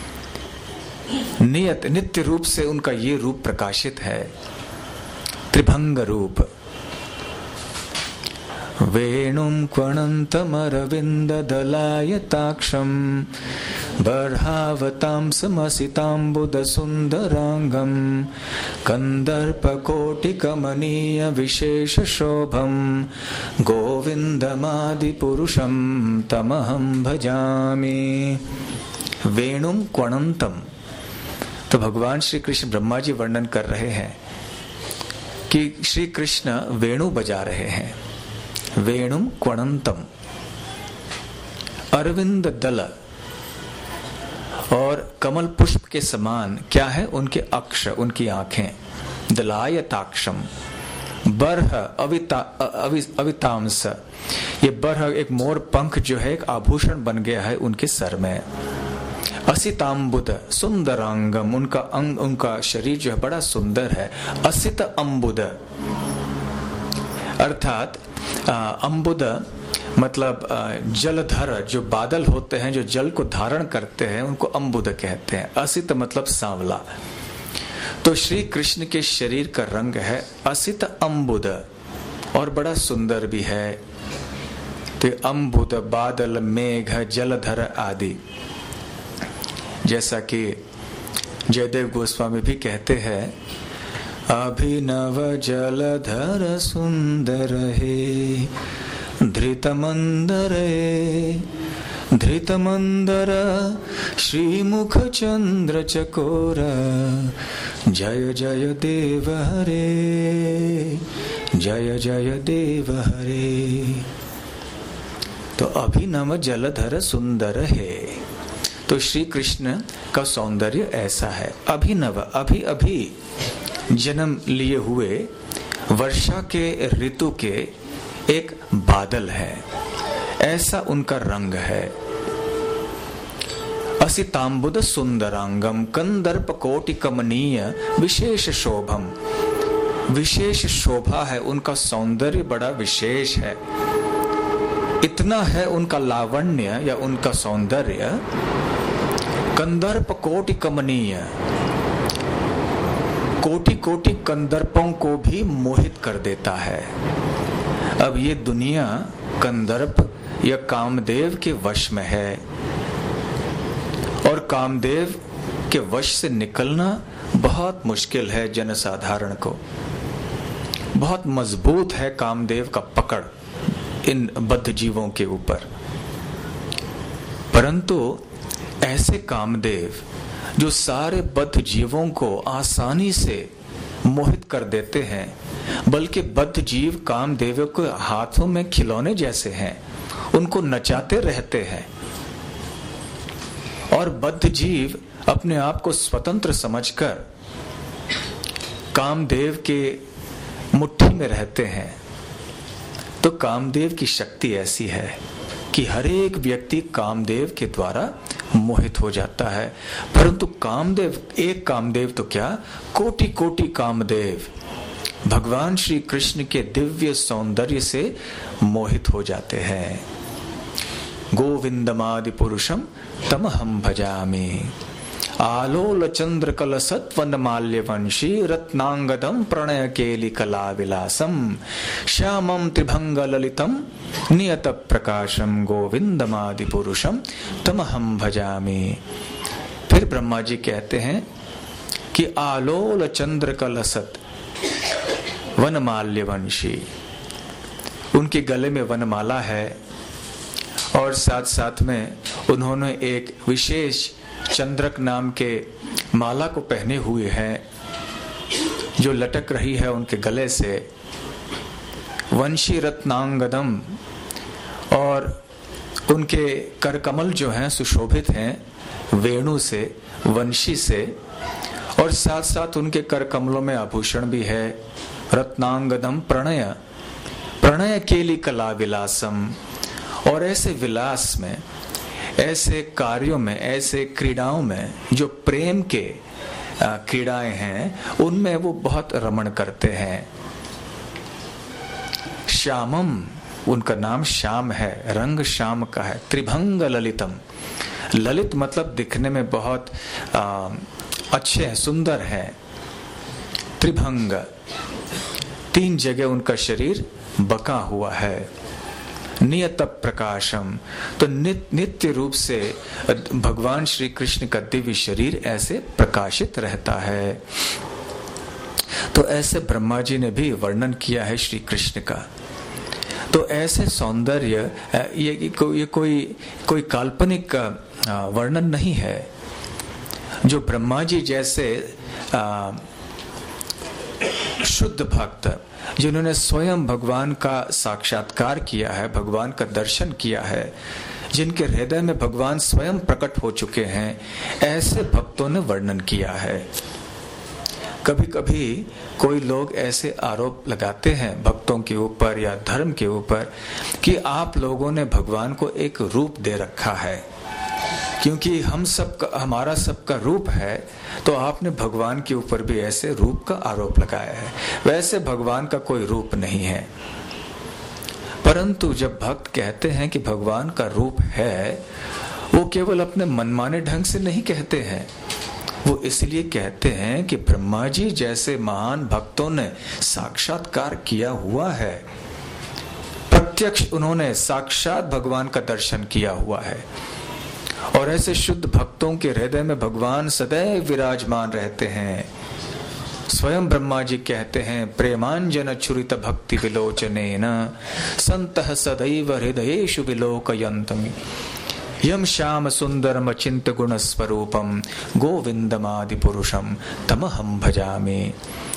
नियत नित्य रूप से उनका ये रूप प्रकाशित है, त्रिभंग रूप। वेणुं क्वणन्तमरविन्द दलायताक्षं बर्हावतां समसिताम्बुद सुन्दरांगं कंदर्पकोटिकमनीय विशेष शोभं गोविन्दमादिपुरुषं तमहं भजामि। वेणुं क्वणन्तम, तो भगवान श्री कृष्ण ब्रह्मा जी वर्णन कर रहे हैं कि श्री कृष्ण वेणु बजा रहे हैं। वेणुम क्वणन्तम, अरविंद दल, और कमल पुष्प के समान क्या है उनके अक्ष, उनकी आंखें। दलायताक्षम, बरह अविता अवि, अवितांश, ये बरह एक मोर पंख जो है एक आभूषण बन गया है उनके सर में। असिताम्बुद सुंदरांगम, उनका अंग, उनका शरीर जो है बड़ा सुंदर है। असित अम्बुद अर्थात अम्बुद मतलब जलधर, जो बादल होते हैं जो जल को धारण करते हैं उनको अम्बुद कहते हैं। असित मतलब सांवला। तो श्री कृष्ण के शरीर का रंग है असित अम्बुद और बड़ा सुंदर भी है। तो अम्बुद, बादल, मेघ, जलधर आदि, जैसा कि जयदेव गोस्वामी भी कहते हैं, अभिनव जलधर सुंदर हे धृतमंदर धृतमंदर श्रीमुख चंद्र चकोर जय जय देव हरे जय जय देव हरे। तो अभिनव जलधर सुंदर है। तो श्री कृष्ण का सौंदर्य ऐसा है। अभिनव, अभी अभी जन्म लिए हुए वर्षा के ऋतु के एक बादल है, ऐसा उनका रंग है। असिताम्बुद सुंदरांगम कंदर्प कोटि कमनीय विशेष शोभम, विशेष शोभा है उनका, सौंदर्य बड़ा विशेष है। इतना है उनका लावण्य या उनका सौंदर्य, कंदर्प कोटि कमनीय, कोटि कोटि कंदर्पों को भी मोहित कर देता है। अब ये दुनिया कंदर्प या कामदेव के वश में है और कामदेव के वश से निकलना बहुत मुश्किल है जनसाधारण को। बहुत मजबूत है कामदेव का पकड़ इन बद्ध जीवों के ऊपर। परंतु ऐसे कामदेव जो सारे बद्ध जीवों को आसानी से मोहित कर देते हैं, बल्कि बद्ध जीव कामदेव के हाथों में खिलौने जैसे हैं, उनको नचाते रहते हैं और बद्ध जीव अपने आप को स्वतंत्र समझकर कामदेव के मुट्ठी में रहते हैं। तो कामदेव की शक्ति ऐसी है कि हर एक व्यक्ति कामदेव के द्वारा मोहित हो जाता है। परंतु कामदेव, एक कामदेव तो क्या, कोटि कोटि कामदेव भगवान श्री कृष्ण के दिव्य सौंदर्य से मोहित हो जाते हैं। गोविंदमादि पुरुषम तमहम भजामि, आलोल चंद्र कलसत्वन माल्यवंशी रत्नांगदम प्रणय केलि कला विलासम श्यामम त्रिभंग ललितम नियत प्रकाशम गोविंदमादि पुरुषम तमहम भजामि। फिर ब्रह्मा जी कहते हैं कि आलोल चंद्र कलसत वनमाल्यवंशी, उनके गले में वनमाला है और साथ साथ में उन्होंने एक विशेष चंद्रक नाम के माला को पहने हुए हैं जो लटक रही है उनके गले से। वंशी रत्नांगदम, और उनके करकमल जो हैं सुशोभित हैं वेणु से, वंशी से, और साथ साथ उनके करकमलों में आभूषण भी है। रत्नांगदम प्रणय, प्रणय केलि कला विलासम, और ऐसे विलास में, ऐसे कार्यों में, ऐसे क्रीड़ाओं में जो प्रेम के क्रीड़ाएं हैं उनमें वो बहुत रमण करते हैं। श्यामम, उनका नाम श्याम है, रंग श्याम का है। त्रिभंग ललितम, ललित मतलब दिखने में बहुत आ, अच्छे हैं, सुंदर हैं। त्रिभंग, तीन जगह उनका शरीर बका हुआ है। नियत प्रकाशम, तो नित, नित्य रूप से भगवान श्री कृष्ण का दिव्य शरीर ऐसे प्रकाशित रहता है। तो ऐसे ब्रह्मा जी ने भी वर्णन किया है श्री कृष्ण का। तो ऐसे सौंदर्य, ये, ये, को, ये कोई कोई काल्पनिक वर्णन नहीं है। जो ब्रह्मा जी जैसे आ, शुद्ध भक्त जिन्होंने स्वयं भगवान का साक्षात्कार किया है, भगवान का दर्शन किया है, जिनके हृदय में भगवान स्वयं प्रकट हो चुके हैं, ऐसे भक्तों ने वर्णन किया है। कभी कभी कोई लोग ऐसे आरोप लगाते हैं भक्तों के ऊपर या धर्म के ऊपर कि आप लोगों ने भगवान को एक रूप दे रखा है, क्योंकि हम सब का, हमारा सबका रूप है, तो आपने भगवान के ऊपर भी ऐसे रूप का आरोप लगाया है। वैसे भगवान का कोई रूप नहीं है, परंतु जब भक्त कहते हैं कि भगवान का रूप है, वो केवल अपने मनमाने ढंग से नहीं कहते हैं। वो इसलिए कहते हैं कि ब्रह्मा जी जैसे महान भक्तों ने साक्षात्कार किया हुआ है, प्रत्यक्ष उन्होंने साक्षात भगवान का दर्शन किया हुआ है, और ऐसे शुद्ध भक्तों के हृदय में भगवान सदैव विराजमान रहते हैं। स्वयं ब्रह्मा जी कहते हैं, प्रेमांजन छुरित भक्ति विलोचनेन संतः सदैव हृदयेषु विलोकयन्तम् यम श्याम सुंदरम चिंत गुण स्वरूपम गोविंदमादि पुरुषम तमहम भजामि।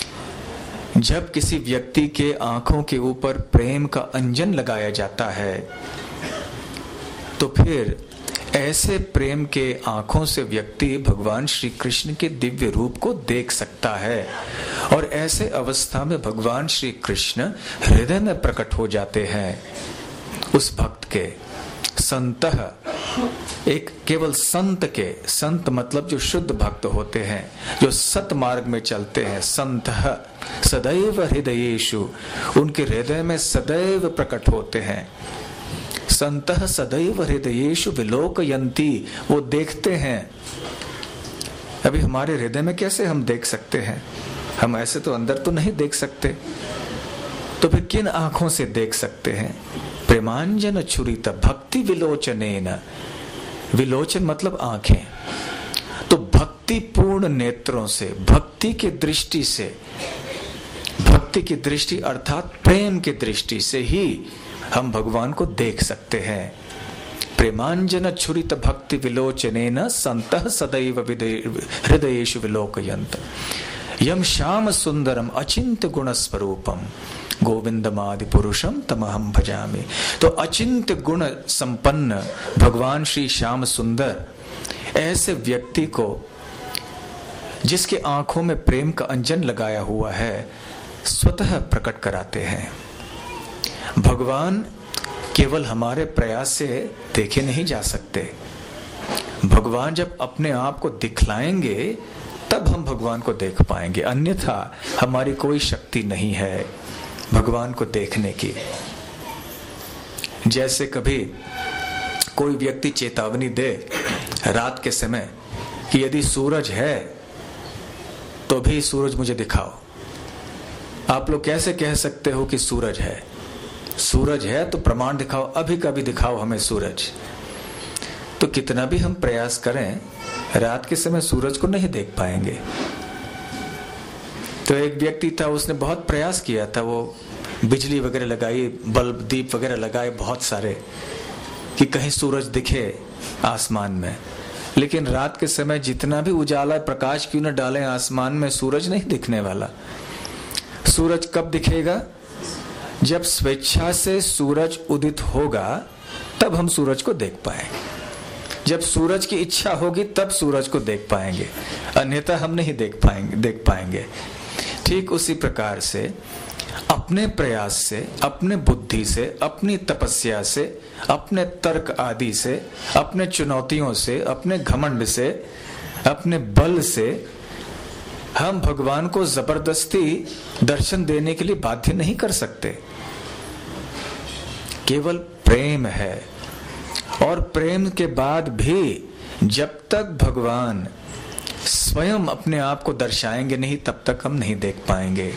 जब किसी व्यक्ति के आंखों के ऊपर प्रेम का अंजन लगाया जाता है, तो फिर ऐसे प्रेम के आंखों से व्यक्ति भगवान श्री कृष्ण के दिव्य रूप को देख सकता है, और ऐसे अवस्था में भगवान श्री कृष्ण हृदय में प्रकट हो जाते हैं उस भक्त के। संतः एक केवल संत के, संत मतलब जो शुद्ध भक्त होते हैं, जो सत मार्ग में चलते हैं। संतः सदैव हृदयेषु, उनके हृदय में सदैव प्रकट होते हैं। संतः सदैव हृदयेषु विलोकयन्ति, वो देखते हैं। अभी हमारे हृदय में कैसे हम देख सकते हैं? हम ऐसे तो अंदर तो नहीं देख सकते, तो फिर किन आंखों से देख सकते हैं? प्रेमांजन छुरित भक्ति विलोचनेन, विलोचन मतलब आंखें, तो भक्ति पूर्ण नेत्रों से, भक्ति की दृष्टि से, भक्ति की दृष्टि अर्थात प्रेम की दृष्टि से ही हम भगवान को देख सकते हैं। प्रेमांजन छुरित भक्ति विलोचनेन संतः सदैव हृदयेषु विलोकयन्त यम श्याम सुंदरम अचिंत गुण स्वरूपम गोविंदमादि पुरुषम तमहम भजामि। तो अचिंत गुण संपन्न भगवान श्री श्याम सुंदर ऐसे व्यक्ति को, जिसके आंखों में प्रेम का अंजन लगाया हुआ है, स्वतः प्रकट कराते हैं। भगवान केवल हमारे प्रयास से देखे नहीं जा सकते। भगवान जब अपने आप को दिखलाएंगे तब हम भगवान को देख पाएंगे, अन्यथा हमारी कोई शक्ति नहीं है भगवान को देखने की। जैसे कभी कोई व्यक्ति चेतावनी दे रात के समय कि यदि सूरज है तो भी सूरज मुझे दिखाओ। आप लोग कैसे कह सकते हो कि सूरज है? सूरज है तो प्रमाण दिखाओ, अभी कभी दिखाओ हमें सूरज। तो कितना भी हम प्रयास करें, रात के समय सूरज को नहीं देख पाएंगे। तो एक व्यक्ति था, उसने बहुत प्रयास किया था, वो बिजली वगैरह लगाई, बल्ब दीप वगैरह लगाए बहुत सारे, कि कहीं सूरज दिखे आसमान में। लेकिन रात के समय जितना भी उजाला प्रकाश क्यों न डालें आसमान में, सूरज नहीं दिखने वाला। सूरज कब दिखेगा? जब स्वेच्छा से सूरज उदित होगा तब हम सूरज को देख पाएंगे। जब सूरज की इच्छा होगी तब सूरज को देख पाएंगे, अन्यथा हम नहीं देख पाएंगे देख पाएंगे ठीक उसी प्रकार से अपने प्रयास से, अपने बुद्धि से, अपनी तपस्या से, अपने तर्क आदि से, अपने चुनौतियों से, अपने घमंड से, अपने बल से हम भगवान को जबरदस्ती दर्शन देने के लिए बाध्य नहीं कर सकते। केवल प्रेम है, और प्रेम के बाद भी जब तक भगवान स्वयं अपने आप को दर्शाएंगे नहीं, तब तक हम नहीं देख पाएंगे।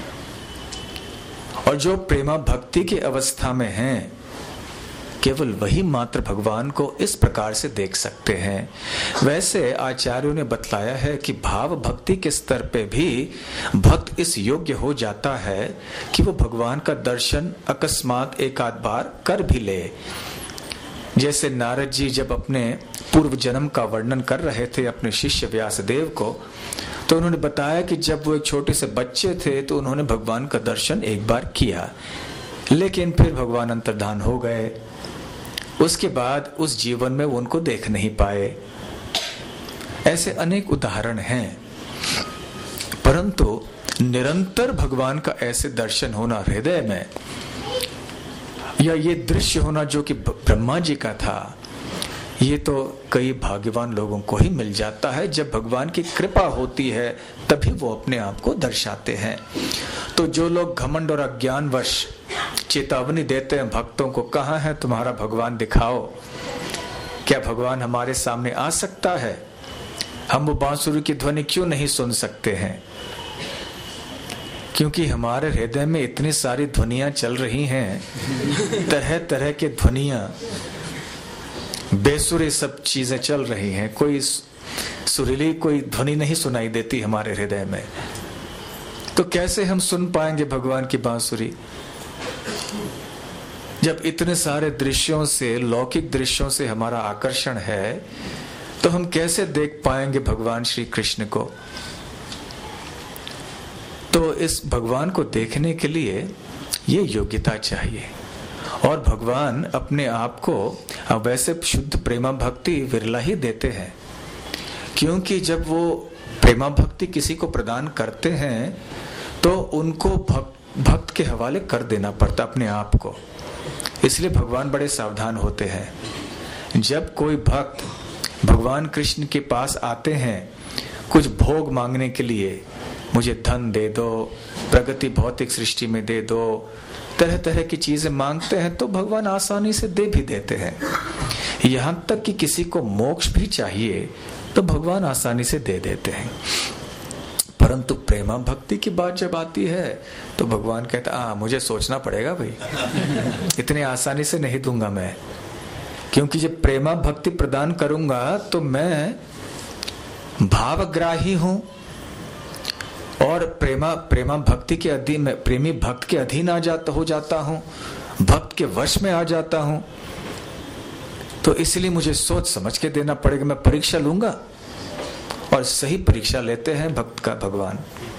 और जो प्रेमा भक्ति की अवस्था में हैं, केवल वही मात्र भगवान को इस प्रकार से देख सकते हैं। वैसे आचार्यों ने बतलाया है कि भाव भक्ति के स्तर पे भी भक्त इस योग्य हो जाता है कि वो भगवान का दर्शन अकस्मात एक आध बार कर भी ले। जैसे नारद जी जब अपने पूर्व जन्म का वर्णन कर रहे थे अपने शिष्य व्यासदेव को, तो उन्होंने बताया कि जब वो एक छोटे से बच्चे थे तो उन्होंने भगवान का दर्शन एक बार किया, लेकिन फिर भगवान अंतर्धान हो गए। उसके बाद उस जीवन में वो उनको देख नहीं पाए। ऐसे अनेक उदाहरण हैं। परंतु निरंतर भगवान का ऐसे दर्शन होना हृदय में, या ये दृश्य होना जो कि ब्रह्मा जी का था, ये तो कई भाग्यवान लोगों को ही मिल जाता है। जब भगवान की कृपा होती है तभी वो अपने आप को दर्शाते हैं। तो जो लोग घमंड और अज्ञानवश चेतावनी देते हैं भक्तों को, कहाँ है तुम्हारा भगवान, दिखाओ, क्या भगवान हमारे सामने आ सकता है? हम वो बांसुरी की ध्वनि क्यों नहीं सुन सकते हैं? क्योंकि हमारे हृदय में इतनी सारी ध्वनियां चल रही हैं, तरह तरह के ध्वनियां, बेसुरी सब चीजें चल रही हैं। कोई सुरीली कोई ध्वनि नहीं सुनाई देती हमारे हृदय में। तो कैसे हम सुन पाएंगे भगवान की बांसुरी? जब इतने सारे दृश्यों से, लौकिक दृश्यों से हमारा आकर्षण है, तो हम कैसे देख पाएंगे भगवान श्री कृष्ण को? तो इस भगवान को देखने के लिए ये योग्यता चाहिए। और भगवान अपने आप को वैसे शुद्ध प्रेमा भक्ति विरला ही देते हैं, क्योंकि जब वो प्रेमा भक्ति किसी को प्रदान करते हैं तो उनको भक्त भक्त के हवाले कर देना पड़ता अपने आप को। इसलिए भगवान बड़े सावधान होते हैं। जब कोई भक्त भगवान कृष्ण के पास आते हैं कुछ भोग मांगने के लिए, मुझे धन दे दो, प्रगति भौतिक सृष्टि में दे दो, तरह तरह की चीजें मांगते हैं, तो भगवान आसानी से दे भी देते हैं। यहां तक कि किसी को मोक्ष भी चाहिए तो भगवान आसानी से दे देते हैं। परंतु प्रेमा भक्ति की बात जब आती है तो भगवान कहता आ मुझे सोचना पड़ेगा भाई, इतने आसानी से नहीं दूंगा मैं। क्योंकि जब प्रेमा भक्ति प्रदान करूंगा तो मैं भावग्राही हूं और प्रेमा प्रेमा भक्ति के अधीन, प्रेमी भक्त के अधीन आ जाता हो जाता हूं, भक्त के वश में आ जाता हूं। तो इसलिए मुझे सोच समझ के देना पड़ेगा। मैं परीक्षा लूंगा, और सही परीक्षा लेते हैं भक्त का भगवान।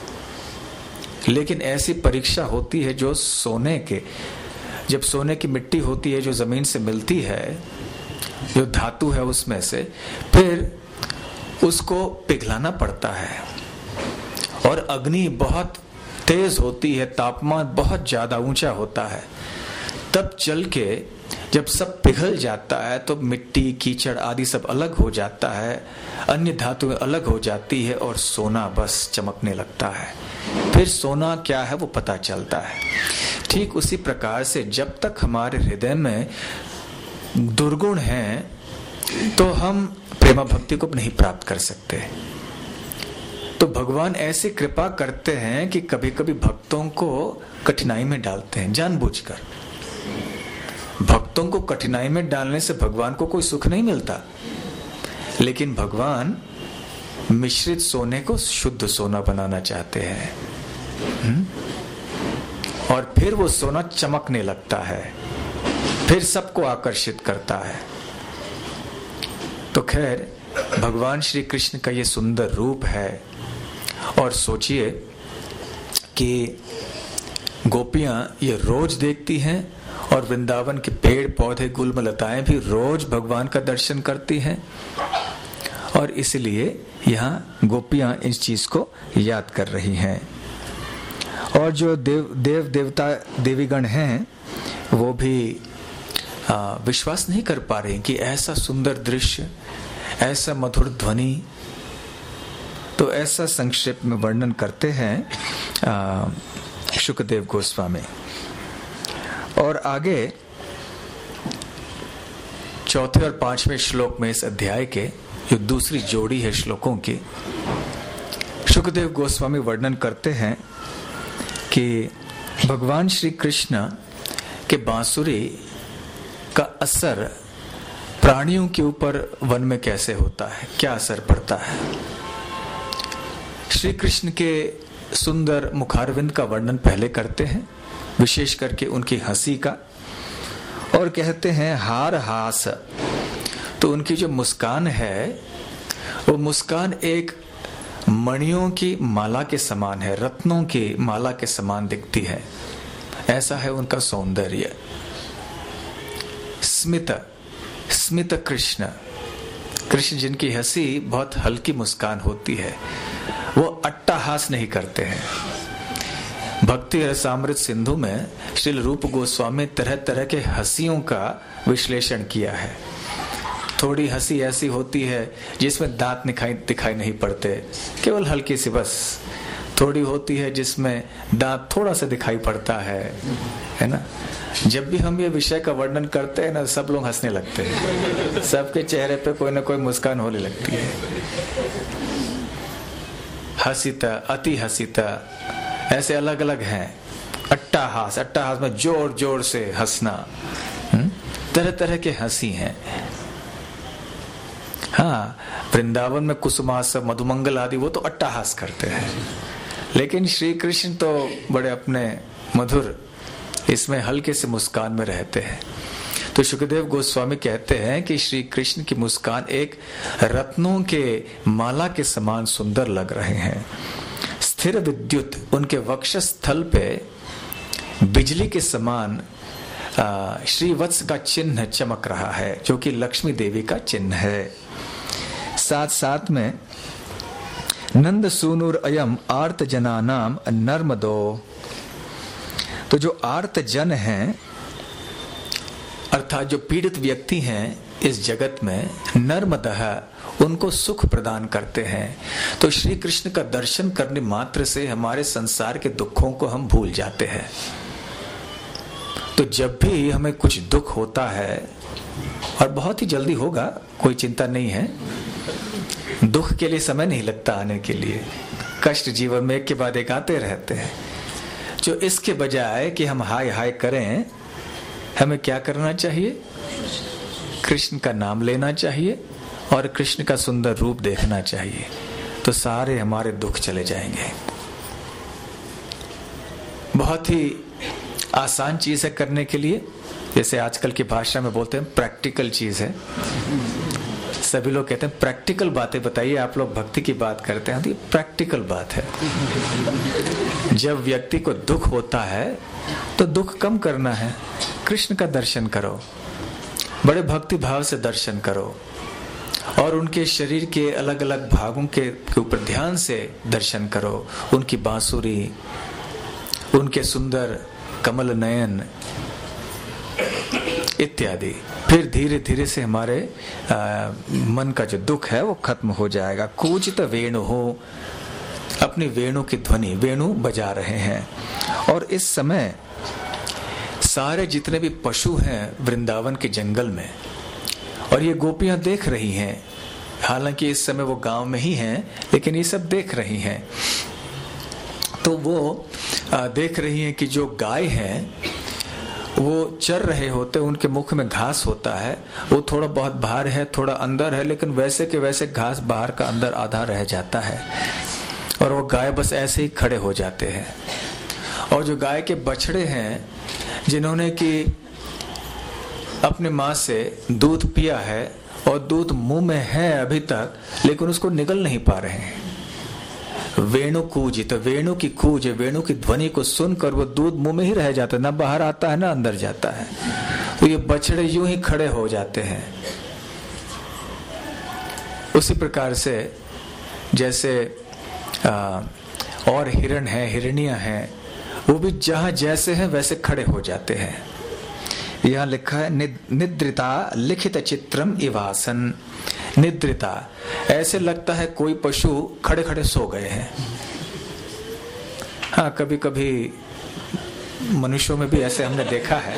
लेकिन ऐसी परीक्षा होती है जो सोने के, जब सोने की मिट्टी होती है जो जमीन से मिलती है, जो धातु है उसमें से, फिर उसको पिघलाना पड़ता है। और अग्नि बहुत तेज होती है, तापमान बहुत ज्यादा ऊंचा होता है, तब चल के जब सब पिघल जाता है तो मिट्टी, कीचड़ आदि सब अलग हो जाता है, अन्य धातुएं अलग हो जाती है और सोना बस चमकने लगता है। फिर सोना क्या है वो पता चलता है। ठीक उसी प्रकार से जब तक हमारे हृदय में दुर्गुण हैं तो हम प्रेमा भक्ति को नहीं प्राप्त कर सकते। तो भगवान ऐसी कृपा करते हैं कि कभी कभी भक्तों को कठिनाई में डालते हैं जानबूझकर। भक्तों को कठिनाई में डालने से भगवान को कोई सुख नहीं मिलता, लेकिन भगवान मिश्रित सोने को शुद्ध सोना बनाना चाहते हैं। हुँ? और फिर वो सोना चमकने लगता है, फिर सबको आकर्षित करता है। तो खैर भगवान श्री कृष्ण का ये सुंदर रूप है। और सोचिए कि गोपियां ये रोज देखती हैं और वृंदावन के पेड़ पौधे गुलमलताएं भी रोज भगवान का दर्शन करती हैं, और इसलिए यहाँ गोपियां इस चीज को याद कर रही हैं। और जो देव देव देवता देवीगण हैं वो भी आ, विश्वास नहीं कर पा रहे कि ऐसा सुंदर दृश्य, ऐसा मधुर ध्वनि। तो ऐसा संक्षेप में वर्णन करते हैं शुकदेव गोस्वामी। और आगे चौथे और पांचवें श्लोक में इस अध्याय के जो दूसरी जोड़ी है श्लोकों की, शुकदेव गोस्वामी वर्णन करते हैं कि भगवान श्री कृष्ण के बांसुरी का असर प्राणियों के ऊपर वन में कैसे होता है, क्या असर पड़ता है। श्री कृष्ण के सुंदर मुखारविंद का वर्णन पहले करते हैं, विशेष करके उनकी हंसी का, और कहते हैं हार हास। तो उनकी जो मुस्कान है वो मुस्कान एक मणियों की माला के समान है, रत्नों की माला के समान दिखती है। ऐसा है उनका सौंदर्य। स्मित स्मित कृष्ण, कृष्ण जिनकी हंसी बहुत हल्की मुस्कान होती है, वो अट्टहास नहीं करते हैं। भक्ति रसामृत सिंधु में श्रील रूप गोस्वामी तरह तरह के हंसियों का विश्लेषण किया है। थोड़ी हंसी ऐसी होती है जिसमें दांत दिखाई दिखाई नहीं पड़ते, केवल हल्की सी बस। थोड़ी होती है जिसमें दांत थोड़ा सा दिखाई पड़ता है, है ना। जब भी हम ये विषय का वर्णन करते हैं ना, सब लोग हंसने लगते हैं, सबके चेहरे पे कोई ना कोई मुस्कान होने लगती है। हसीता, अति हसीता, ऐसे अलग अलग हैं। अट्टाहास, अट्टाहास में जोर जोर से हंसना, तरह तरह के हंसी हैं। हाँ, वृंदावन में कुसुमास, मधुमंगल आदि वो तो अट्टाहास करते हैं, लेकिन श्री कृष्ण तो बड़े अपने मधुर इसमें हल्के से मुस्कान में रहते हैं। तो सुखदेव गोस्वामी कहते हैं कि श्री कृष्ण की मुस्कान एक रत्नों के माला के समान सुंदर लग रहे हैं। स्थिर विद्युत उनके वक्षस्थल पे बिजली के समान श्रीवत्स का चिन्ह चमक रहा है, जो कि लक्ष्मी देवी का चिन्ह है। साथ साथ में नंद सूनुर अयम आर्त जना नाम नर्मदो, तो जो आर्त जन हैं अर्थात जो पीड़ित व्यक्ति हैं इस जगत में, नर्मदः उनको सुख प्रदान करते हैं। तो श्री कृष्ण का दर्शन करने मात्र से हमारे संसार के दुखों को हम भूल जाते हैं। तो जब भी हमें कुछ दुख होता है, और बहुत ही जल्दी होगा, कोई चिंता नहीं है, दुख के लिए समय नहीं लगता आने के लिए, कष्ट जीवन में एक के बाद एक आते रहते हैं। जो इसके बजाय कि हम हाय हाय करें, हमें क्या करना चाहिए? कृष्ण का नाम लेना चाहिए और कृष्ण का सुंदर रूप देखना चाहिए, तो सारे हमारे दुख चले जाएंगे। बहुत ही आसान चीज है करने के लिए, जैसे आजकल की भाषा में बोलते हैं प्रैक्टिकल चीज है। सभी लोग कहते हैं प्रैक्टिकल बातें बताइए, आप लोग भक्ति की बात करते हैं, तो ये प्रैक्टिकल बात है। जब व्यक्ति को दुख होता है तो दुख कम करना है, कृष्ण का दर्शन करो, बड़े भक्ति भाव से दर्शन करो, और उनके शरीर के अलग अलग भागों के ऊपर ध्यान से दर्शन करो, उनकी बांसुरी, उनके सुंदर कमल नयन इत्यादि। फिर धीरे धीरे से हमारे आ, मन का जो दुख है वो खत्म हो जाएगा। कूजित वेणु हो, अपनी वेणु की ध्वनि, वेणु बजा रहे हैं। और इस समय सारे जितने भी पशु हैं वृंदावन के जंगल में, और ये गोपियां देख रही हैं, हालांकि इस समय वो गांव में ही हैं, लेकिन ये सब देख रही हैं। तो वो आ, देख रही हैं कि जो गाय हैं वो चर रहे होते, उनके मुख में घास होता है, वो थोड़ा बहुत बाहर है, थोड़ा अंदर है, लेकिन वैसे के वैसे घास बाहर का अंदर आधा रह जाता है, और वो गाय बस ऐसे ही खड़े हो जाते हैं। और जो गाय के बछड़े हैं, जिन्होंने कि अपने माँ से दूध पिया है और दूध मुंह में है अभी तक, लेकिन उसको निगल नहीं पा रहे हैं। वेणु कूजी, तो वेणु की कूज, वेणु की ध्वनि को सुनकर वो दूध मुंह में ही रह जाता है, ना बाहर आता है ना अंदर जाता है। तो ये बछड़े यूं ही खड़े हो जाते हैं। उसी प्रकार से जैसे आ, और हिरण है, हिरनियां हैं, वो भी जहां जैसे हैं वैसे खड़े हो जाते हैं। यहाँ लिखा है निद्रिता लिखित चित्रम इवासन। निद्रिता, ऐसे लगता है कोई पशु खड़े खड़े सो गए हैं। हाँ, कभी कभी मनुष्यों में भी ऐसे हमने देखा है।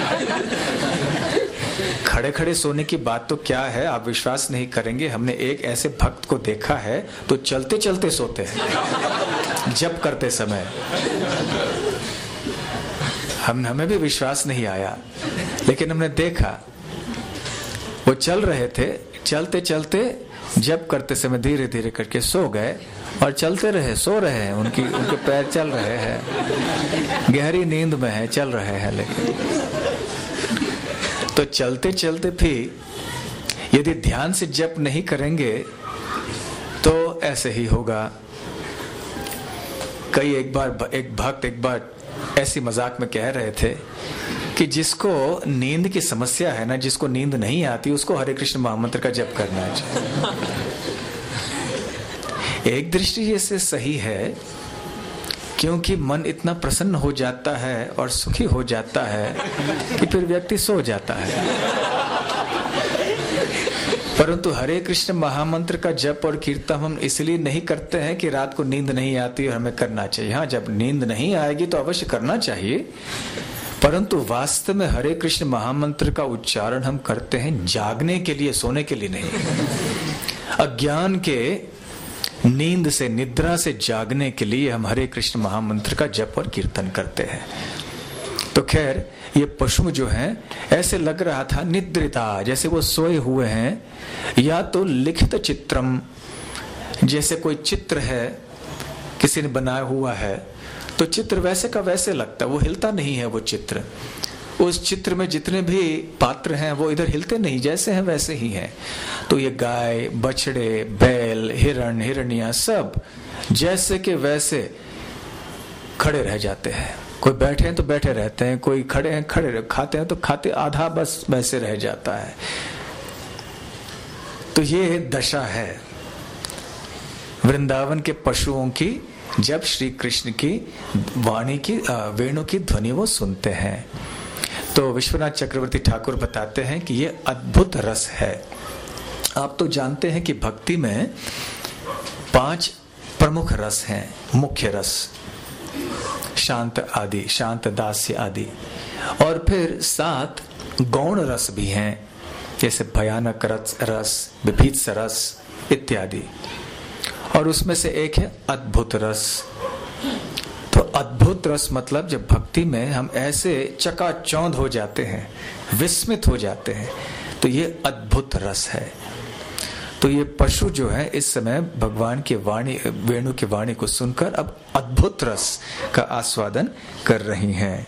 खड़े खड़े सोने की बात तो क्या है, आप विश्वास नहीं करेंगे, हमने एक ऐसे भक्त को देखा है तो चलते चलते सोते हैं जप करते समय। हम हमें भी विश्वास नहीं आया, लेकिन हमने देखा वो चल रहे थे, चलते चलते जप करते समय धीरे धीरे करके सो गए, और चलते रहे, सो रहे हैं, उनकी उनके पैर चल रहे हैं, गहरी नींद में है, चल रहे हैं। लेकिन तो चलते चलते भी यदि ध्यान से जप नहीं करेंगे तो ऐसे ही होगा। कई एक बार एक भक्त एक बार ऐसी मजाक में कह रहे थे कि जिसको नींद की समस्या है ना, जिसको नींद नहीं आती, उसको हरे कृष्ण महामंत्र का जप करना चाहिए। एक दृष्टि से सही है, क्योंकि मन इतना प्रसन्न हो जाता है और सुखी हो जाता है कि फिर व्यक्ति सो जाता है। परंतु हरे कृष्ण महामंत्र का जप और कीर्तन हम इसलिए नहीं करते हैं कि रात को नींद नहीं आती और हमें करना चाहिए। हाँ, जब नींद नहीं आएगी तो अवश्य करना चाहिए, परंतु वास्तव में हरे कृष्ण महामंत्र का उच्चारण हम करते हैं जागने के लिए, सोने के लिए नहीं। अज्ञान के नींद से, निद्रा से जागने के लिए हम हरे कृष्ण महामंत्र का जप और कीर्तन करते हैं। तो खैर, ये पशु जो हैं, ऐसे लग रहा था निद्रिता, जैसे वो सोए हुए हैं, या तो लिखित चित्रम, जैसे कोई चित्र है किसी ने बनाया हुआ है, तो चित्र वैसे का वैसे लगता है, वो हिलता नहीं है। वो चित्र, उस चित्र में जितने भी पात्र हैं वो इधर हिलते नहीं, जैसे हैं वैसे ही हैं। तो ये गाय, बछड़े, बैल, हिरण, हिरनिया सब जैसे के वैसे खड़े रह जाते हैं। कोई बैठे हैं तो बैठे रहते हैं, कोई खड़े हैं खड़े रह, खाते हैं तो खाते, आधा बस वैसे रह जाता है। तो ये दशा है वृंदावन के पशुओं की, जब श्री कृष्ण की वाणी की, वेणु की ध्वनि वो सुनते हैं। तो विश्वनाथ चक्रवर्ती ठाकुर बताते हैं कि ये अद्भुत रस है। आप तो जानते हैं कि भक्ति में पांच प्रमुख रस हैं, मुख्य रस, शांत आदि, शांत, दास्य आदि, और फिर सात गौण रस भी हैं, जैसे भयानक रस, रस, विभीत्स रस इत्यादि, और उसमें से एक है अद्भुत रस। तो अद्भुत रस मतलब जब भक्ति में हम ऐसे चकाचौंध हो जाते हैं, विस्मित हो जाते हैं, तो ये अद्भुत रस है। तो ये पशु जो है इस समय भगवान की वाणी, वेणु की वाणी को सुनकर अब अद्भुत रस का आस्वादन कर रही हैं।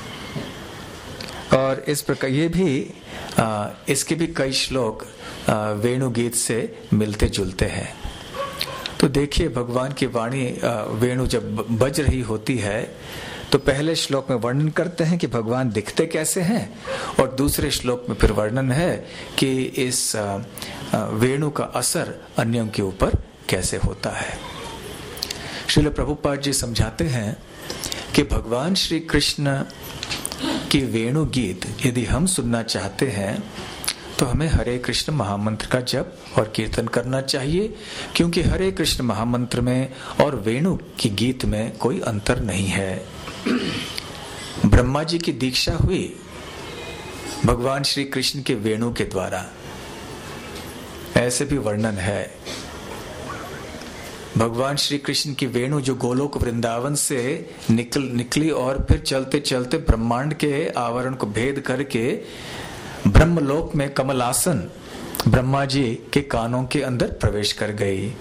और इस प्रकार ये भी आ, इसके भी कई श्लोक वेणु गीत से मिलते जुलते हैं। तो देखिए, भगवान की वाणी, वेणु जब बज रही होती है तो पहले श्लोक में वर्णन करते हैं कि भगवान दिखते कैसे हैं, और दूसरे श्लोक में फिर वर्णन है कि इस वेणु का असर अन्यों के ऊपर कैसे होता है। श्रील प्रभुपाद जी समझाते हैं कि भगवान श्री कृष्ण की वेणु गीत यदि हम सुनना चाहते हैं तो हमें हरे कृष्ण महामंत्र का जप और कीर्तन करना चाहिए, क्योंकि हरे कृष्ण महामंत्र में और वेणु की गीत में कोई अंतर नहीं है। ब्रह्मा जी की दीक्षा हुई भगवान श्री कृष्ण के वेणु के द्वारा, ऐसे भी वर्णन है। भगवान श्री कृष्ण की वेणु जो गोलोक वृंदावन से निकल निकली और फिर चलते चलते ब्रह्मांड के आवरण को भेद करके ब्रह्मलोक में कमलासन ब्रह्मा जी के कानों के अंदर प्रवेश कर गई,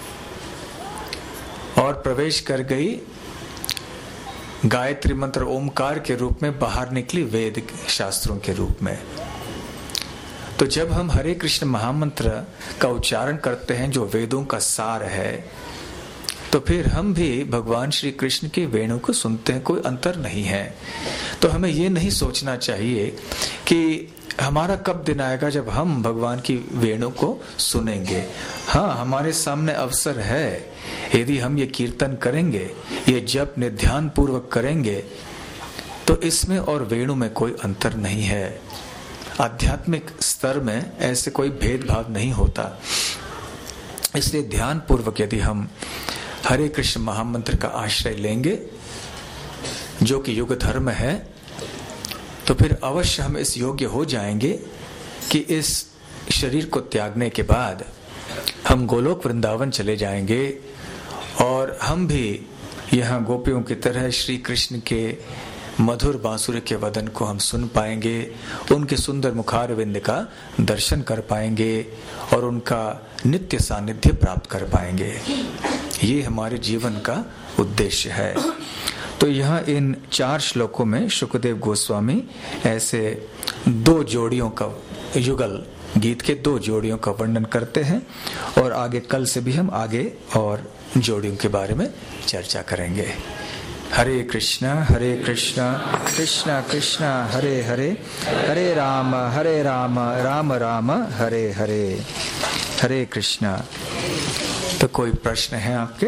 और प्रवेश कर गई गायत्री मंत्र ओमकार के रूप में बाहर निकली वेद शास्त्रों के रूप में। तो जब हम हरे कृष्ण महामंत्र का उच्चारण करते हैं जो वेदों का सार है, तो फिर हम भी भगवान श्री कृष्ण की वेणु को सुनते हैं, कोई अंतर नहीं है। तो हमें ये नहीं सोचना चाहिए कि हमारा कब दिन आएगा जब हम भगवान की वेणु को सुनेंगे। हाँ, हमारे सामने अवसर है, यदि हम ये कीर्तन करेंगे, ये जप निध्यान पूर्वक करेंगे, तो इसमें और वेणु में कोई अंतर नहीं है। आध्यात्मिक स्तर में ऐसे कोई भेदभाव नहीं होता। इसलिए ध्यान पूर्वक यदि हम हरे कृष्ण महामंत्र का आश्रय लेंगे, जो कि युग धर्म है, तो फिर अवश्य हम इस योग्य हो जाएंगे कि इस शरीर को त्यागने के बाद हम गोलोक वृंदावन चले जाएंगे, और हम भी यहाँ गोपियों की तरह श्री कृष्ण के मधुर बांसुरी के वदन को हम सुन पाएंगे, उनके सुंदर मुखारविंद का दर्शन कर पाएंगे और उनका नित्य सानिध्य प्राप्त कर पाएंगे। ये हमारे जीवन का उद्देश्य है। तो यहाँ इन चार श्लोकों में शुकदेव गोस्वामी ऐसे दो जोड़ियों का, युगल गीत के दो जोड़ियों का वर्णन करते हैं, और आगे कल से भी हम आगे और जोड़ियों के बारे में चर्चा करेंगे। हरे कृष्णा हरे कृष्णा कृष्णा कृष्णा हरे हरे, हरे राम हरे राम राम राम हरे हरे। हरे कृष्णा। तो कोई प्रश्न है आपके?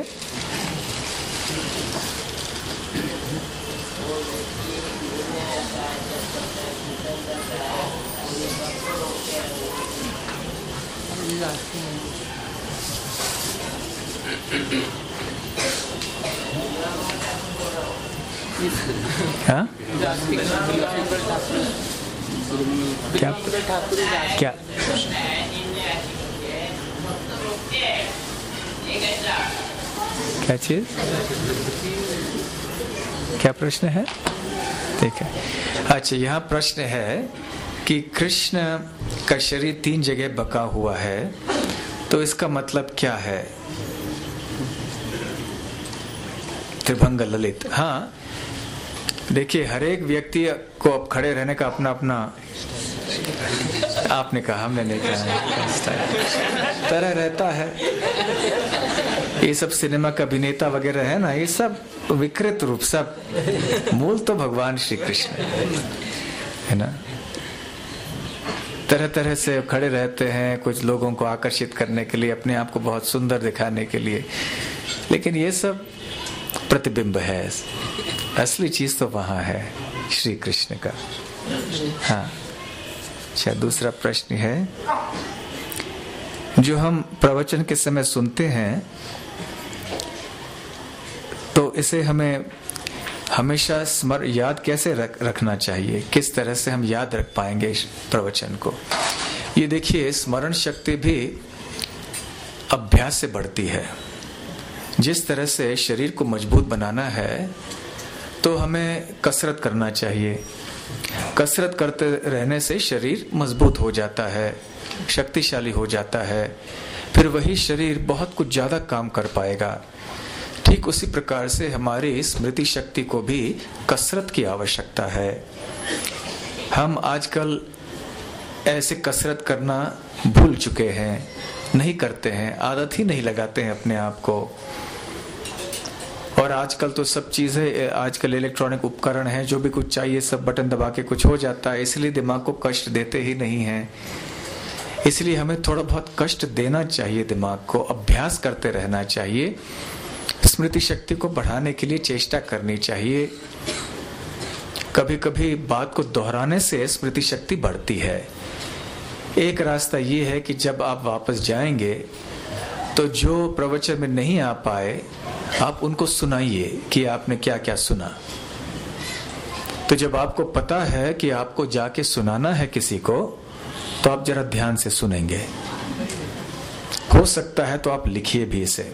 हाँ? क्या क्या क्या चीज? क्या प्रश्न है? ठीक है। अच्छा, यहाँ प्रश्न है कि कृष्ण का शरीर तीन जगह बका हुआ है, तो इसका मतलब क्या है? त्रिभंग ललित। हाँ, देखिए, हर एक व्यक्ति को अब खड़े रहने का अपना अपना, आपने कहा, हमने नहीं कहा, तरह रहता है। ये सब सिनेमा का अभिनेता वगैरह है ना, ये सब विकृत रूप, सब मूल तो भगवान श्री कृष्ण है ना। तरह तरह से खड़े रहते हैं, कुछ लोगों को आकर्षित करने के लिए, अपने आप को बहुत सुंदर दिखाने के लिए, लेकिन ये सब प्रतिबिंब है। असली चीज तो वहां है श्री कृष्ण का। हाँ, अच्छा, दूसरा प्रश्न है, जो हम प्रवचन के समय सुनते हैं, तो इसे हमें हमेशा स्मर याद कैसे रख, रखना चाहिए? किस तरह से हम याद रख पाएंगे इस प्रवचन को? ये देखिए, स्मरण शक्ति भी अभ्यास से बढ़ती है। जिस तरह से शरीर को मजबूत बनाना है, तो हमें कसरत करना चाहिए। कसरत करते रहने से शरीर मजबूत हो जाता है, शक्तिशाली हो जाता है, फिर वही शरीर बहुत कुछ ज्यादा काम कर पाएगा। ठीक उसी प्रकार से हमारी स्मृति शक्ति को भी कसरत की आवश्यकता है। हम आजकल ऐसे कसरत करना भूल चुके हैं, नहीं करते हैं, आदत ही नहीं लगाते हैं अपने आप को। और आजकल तो सब चीजें, आजकल इलेक्ट्रॉनिक उपकरण है, जो भी कुछ चाहिए सब बटन दबा के कुछ हो जाता है, इसलिए दिमाग को कष्ट देते ही नहीं हैं। इसलिए हमें थोड़ा बहुत कष्ट देना चाहिए दिमाग को, अभ्यास करते रहना चाहिए, स्मृति शक्ति को बढ़ाने के लिए चेष्टा करनी चाहिए। कभी कभी बात को दोहराने से स्मृति शक्ति बढ़ती है। एक रास्ता ये है कि जब आप वापस जाएंगे, तो जो प्रवचन में नहीं आ पाए, आप उनको सुनाइए कि आपने क्या क्या सुना। तो जब आपको पता है कि आपको जाके सुनाना है किसी को, तो आप जरा ध्यान से सुनेंगे। हो सकता है तो आप लिखिए भी इसे,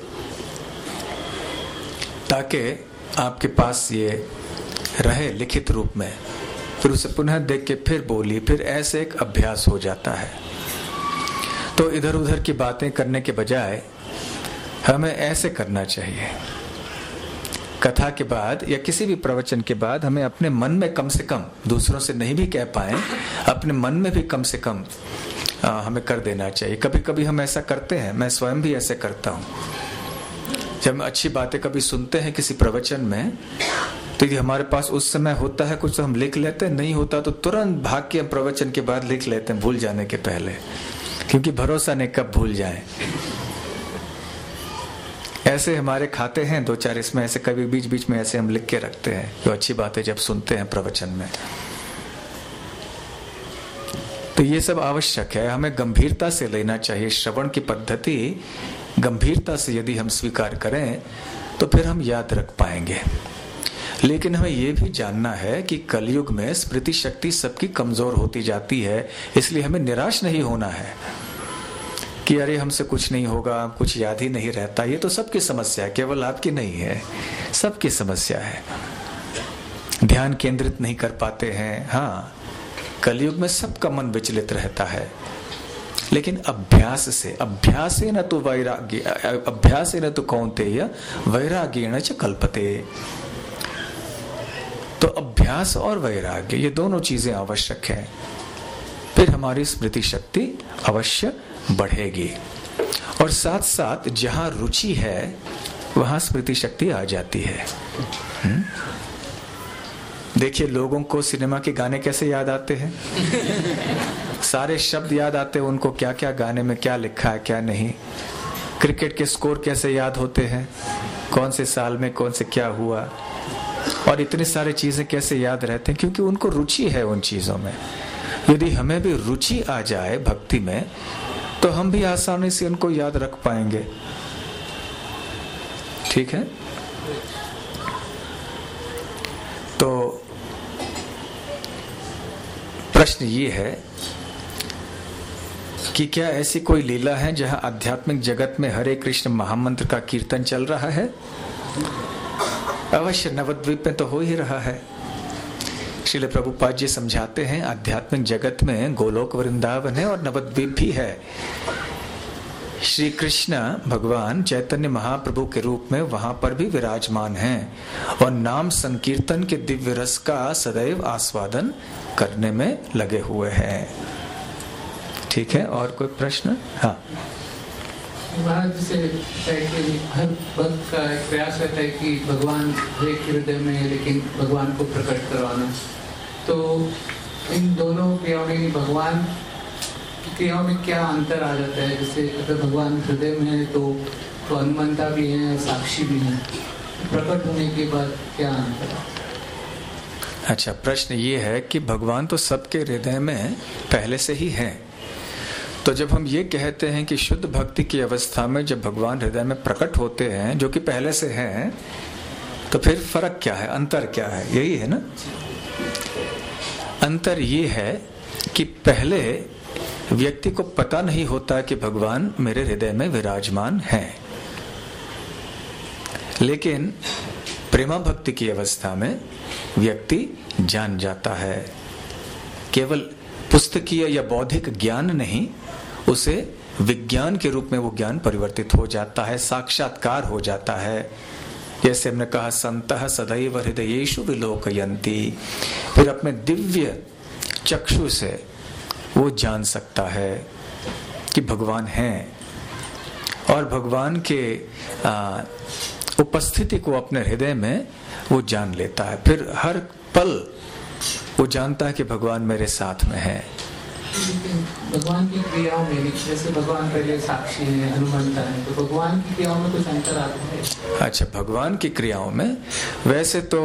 ताकि आपके पास ये रहे लिखित रूप में। फिर उसे पुनः देख के फिर बोलिए, फिर ऐसे एक अभ्यास हो जाता है। तो इधर उधर की बातें करने के बजाय हमें ऐसे करना चाहिए। कथा के बाद या किसी भी प्रवचन के बाद हमें अपने मन में कम से कम, दूसरों से नहीं भी कह पाए, अपने मन में भी कम से कम आ, हमें कर देना चाहिए। कभी कभी हम ऐसा करते हैं, मैं स्वयं भी ऐसे करता हूँ। जब हम अच्छी बातें कभी सुनते हैं किसी प्रवचन में, तो यदि हमारे पास उस समय होता है कुछ तो हम लिख लेते हैं, नहीं होता तो तुरंत भाग के हम प्रवचन के बाद लिख लेते हैं, भूल जाने के पहले, क्योंकि भरोसा नहीं कब भूल जाए। ऐसे हमारे खाते हैं दो चार, इसमें ऐसे कभी बीच बीच में ऐसे हम लिख के रखते हैं जो अच्छी बातें जब सुनते हैं प्रवचन में। तो ये सब आवश्यक है, हमें गंभीरता से लेना चाहिए। श्रवण की पद्धति गंभीरता से यदि हम स्वीकार करें, तो फिर हम याद रख पाएंगे। लेकिन हमें यह भी जानना है कि कलयुग में स्मृति शक्ति सबकी कमजोर होती जाती है, इसलिए हमें निराश नहीं होना है कि अरे हमसे कुछ नहीं होगा, कुछ याद ही नहीं रहता। ये तो सबकी समस्या है, केवल आपकी नहीं है, सबकी समस्या है। ध्यान केंद्रित नहीं कर पाते हैं। हाँ, कलयुग में सबका मन विचलित रहता है, लेकिन अभ्यास से, अभ्यास न तो वैराग्य, अभ्यास न तो कौन्तेय वैराग्येण च कल्पते। तो अभ्यास और वैराग्य, ये दोनों चीजें आवश्यक हैं, फिर हमारी स्मृति शक्ति अवश्य बढ़ेगी। और साथ साथ जहां रुचि है वहां स्मृति शक्ति आ जाती है। हुँ? देखिए लोगों को सिनेमा के गाने कैसे याद आते हैं, सारे शब्द याद आते हैं उनको, क्या क्या गाने में क्या लिखा है क्या नहीं। क्रिकेट के स्कोर कैसे याद होते हैं, कौन से साल में कौन से क्या हुआ, और इतनी सारी चीजें कैसे याद रहते हैं, क्योंकि उनको रुचि है उन चीजों में। यदि हमें भी रुचि आ जाए भक्ति में तो हम भी आसानी से उनको याद रख पाएंगे। ठीक है, तो प्रश्न ये है कि क्या ऐसी कोई लीला है जहां आध्यात्मिक जगत में हरे कृष्ण महामंत्र का कीर्तन चल रहा है? अवश्य, नवद्वीप में तो हो ही रहा है। श्रील प्रभुपाद जी समझाते हैं आध्यात्मिक जगत में गोलोक वृंदावन है और नवद्वीप भी है। श्री कृष्ण भगवान चैतन्य महाप्रभु के रूप में वहां पर भी विराजमान हैं और नाम संकीर्तन के दिव्य रस का सदैव आस्वादन करने में लगे हुए हैं। ठीक है, और कोई प्रश्न? हाँ, जैसे हर भक्त का एक प्रयास रहता है कि भगवान एक हृदय में है, लेकिन भगवान को प्रकट करवाना, तो इन दोनों क्रियाओं में भगवान की क्रियाओं में क्या अंतर आ जाता है? जैसे अगर भगवान हृदय में है तो तो अनुमंता भी है, साक्षी भी है, प्रकट होने के बाद क्या अंतर? अच्छा, प्रश्न ये है कि भगवान तो सबके हृदय में पहले से ही है, तो जब हम ये कहते हैं कि शुद्ध भक्ति की अवस्था में जब भगवान हृदय में प्रकट होते हैं जो कि पहले से हैं, तो फिर फर्क क्या है, अंतर क्या है? यही है ना। अंतर ये है कि पहले व्यक्ति को पता नहीं होता कि भगवान मेरे हृदय में विराजमान हैं, लेकिन प्रेमा भक्ति की अवस्था में व्यक्ति जान जाता है। केवल पुस्तकीय या बौद्धिक ज्ञान नहीं, उसे विज्ञान के रूप में वो ज्ञान परिवर्तित हो जाता है, साक्षात्कार हो जाता है। जैसे हमने कहा संतः सदैव हृदयेषु विलोकयन्ति, फिर अपने दिव्य चक्षु से वो जान सकता है कि भगवान हैं और भगवान के आ, उपस्थिति को अपने हृदय में वो जान लेता है। फिर हर पल वो जानता है कि भगवान मेरे साथ में है। भगवान की क्रियाओं में, जैसे भगवान पहले साक्षी है, अनुमंता है, तो भगवान की क्रियाओं में कुछ अंतर आता है? अच्छा, भगवान की क्रियाओं में वैसे तो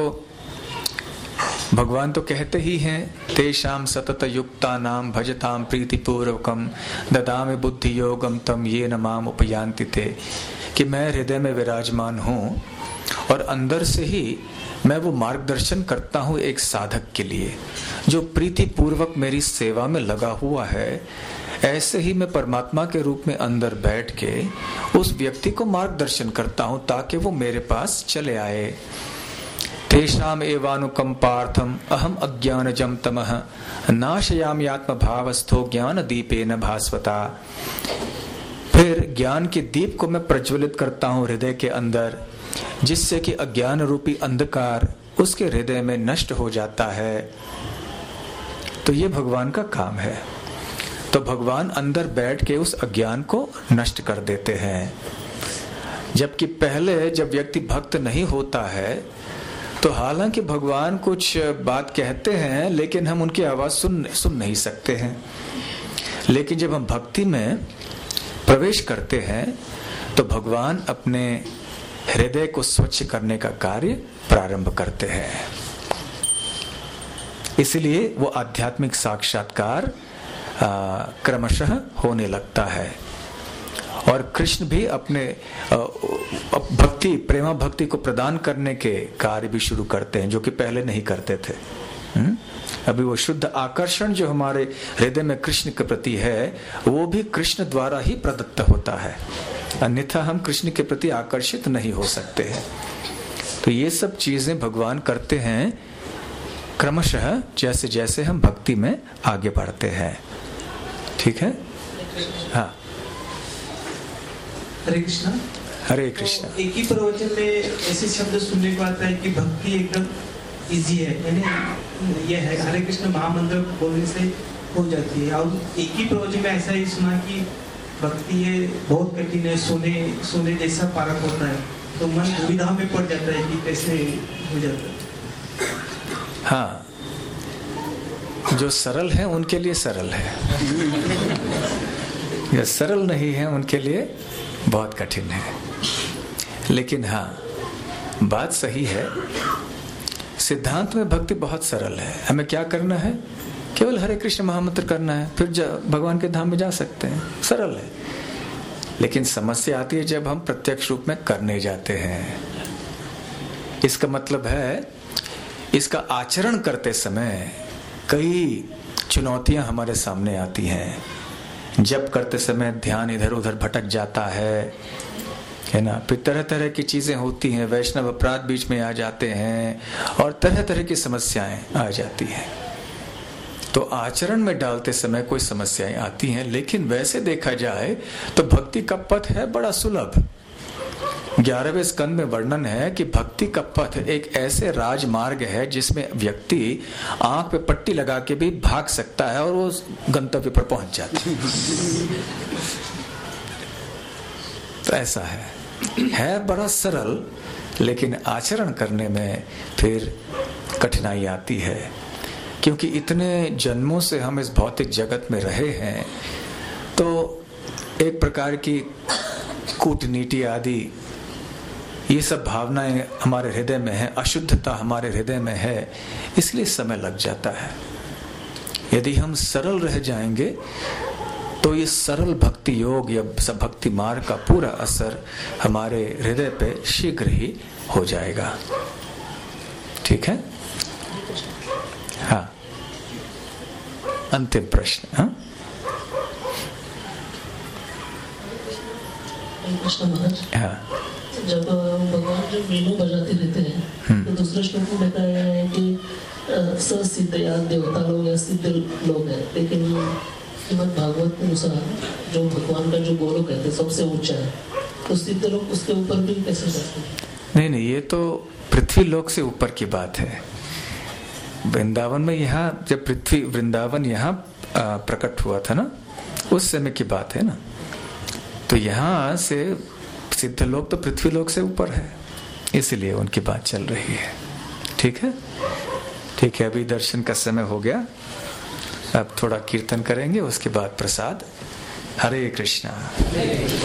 भगवान तो कहते ही हैं तेषाम सतत युक्ता नाम भजताम प्रीतिपूर्वकम ददामि बुद्धि योगम तम ये न माम उपयांति ते, कि मैं हृदय में विराजमान हूँ और अंदर से ही मैं वो मार्गदर्शन करता हूँ एक साधक के लिए जो प्रीति पूर्वक मेरी सेवा में लगा हुआ है। ऐसे ही मैं परमात्मा के रूप में अंदर बैठ के उस व्यक्ति को मार्गदर्शन करता हूँ ताकि वो मेरे पास चले आए। तेषाम एवानुकंपार्थम अहम अज्ञानजं तमः नाशयामि आत्मभावस्थो ज्ञान दीपेन भास्वता। फिर ज्ञान के दीप को मैं प्रज्वलित करता हूँ हृदय के अंदर, जिससे कि अज्ञान रूपी अंधकार उसके हृदय में नष्ट हो जाता है। तो ये भगवान का काम है। तो भगवान अंदर बैठ के उस अज्ञान को नष्ट कर देते हैं। जबकि पहले जब व्यक्ति भक्त नहीं होता है तो हालांकि भगवान कुछ बात कहते हैं लेकिन हम उनकी आवाज सुन सुन नहीं सकते हैं। लेकिन जब हम भक्ति में प्रवेश करते हैं तो भगवान अपने हृदय को स्वच्छ करने का कार्य प्रारंभ करते हैं। इसलिए वो आध्यात्मिक साक्षात्कार क्रमशः होने लगता है और कृष्ण भी अपने भक्ति प्रेमा भक्ति को प्रदान करने के कार्य भी शुरू करते हैं जो कि पहले नहीं करते थे। हुँ? अभी वो शुद्ध आकर्षण जो हमारे हृदय में कृष्ण के प्रति है वो भी कृष्ण द्वारा ही प्रदत्त होता है, अन्यथा हम कृष्ण के प्रति आकर्षित नहीं हो सकते हैं। तो ये सब चीजें भगवान करते हैं क्रमशः जैसे जैसे हम भक्ति में आगे बढ़ते हैं। ठीक है, हाँ। हरे कृष्णा। हरे कृष्णा। तो एक ही प्रवचन में ऐसे शब्द सुनने को आता है कि भक्ति एकदम इजी है, यानी ये है हरे कृष्ण महामंत्र बोलने से हो जाती है, और एक ही प्रवचन में ऐसा ही सुना कि भक्ति ये बहुत कठिन है, सोने सोने जैसा पारक होता है। तो मन दुविधा में पड़ जाता है कि कैसे हो जाता है। हाँ, जो सरल है उनके लिए सरल है, जो सरल नहीं है उनके लिए बहुत कठिन है। लेकिन हाँ, बात सही है, सिद्धांत में भक्ति बहुत सरल है। हमें क्या करना है? केवल हरे कृष्ण महामंत्र करना है, फिर भगवान के धाम में जा सकते हैं, सरल है। लेकिन समस्या आती है जब हम प्रत्यक्ष रूप में करने जाते हैं। इसका मतलब है, इसका आचरण करते समय कई चुनौतियां हमारे सामने आती हैं। जब करते समय ध्यान इधर उधर भटक जाता है है ना, फिर तरह तरह की चीजें होती हैं, वैष्णव अपराध बीच में आ जाते हैं और तरह तरह की समस्याएं आ जाती हैं। तो आचरण में डालते समय कोई समस्याएं आती हैं, लेकिन वैसे देखा जाए तो भक्ति का पथ है बड़ा सुलभ। ग्यारहवें स्कंद में वर्णन है कि भक्ति का पथ एक ऐसे राजमार्ग है जिसमें व्यक्ति आंख पे पट्टी लगा के भी भाग सकता है और वो गंतव्य पर पहुंच जाता है। तो ऐसा है है बड़ा सरल, लेकिन आचरण करने में फिर कठिनाई आती है, क्योंकि इतने जन्मों से हम इस भौतिक जगत में रहे हैं, तो एक प्रकार की कूटनीति आदि ये सब भावनाएं हमारे हृदय में है, अशुद्धता हमारे हृदय में है, इसलिए समय लग जाता है। यदि हम सरल रह जाएंगे तो ये सरल भक्ति योग या भक्ति मार्ग का पूरा असर हमारे हृदय पे शीघ्र ही हो जाएगा। ठीक है? हाँ, अंतिम प्रश्न। हाँ, हाँ, जब भगवान जब वीणु बजाते रहते हैं तो दूसरे श्लोक में देखा है कि ससिद्ध या देवता लोग या सिद्ध लोग हैं, लेकिन श्रीमद् भागवत के अनुसार जो भगवान का जो गोलोक है सबसे ऊंचा है, तो सिद्ध लोग उसके ऊपर भी कैसे जाते हैं? नहीं नहीं, ये तो पृथ्वी लोक से ऊपर की बात है। वृंदावन में यहाँ जब पृथ्वी वृंदावन यहाँ प्रकट हुआ था ना, उस समय की बात है ना, तो यहाँ से सिद्ध लोग तो पृथ्वी लोक से ऊपर है, इसलिए उनकी बात चल रही है। ठीक है, ठीक है। अभी दर्शन का समय हो गया, अब थोड़ा कीर्तन करेंगे, उसके बाद प्रसाद। हरे कृष्णा।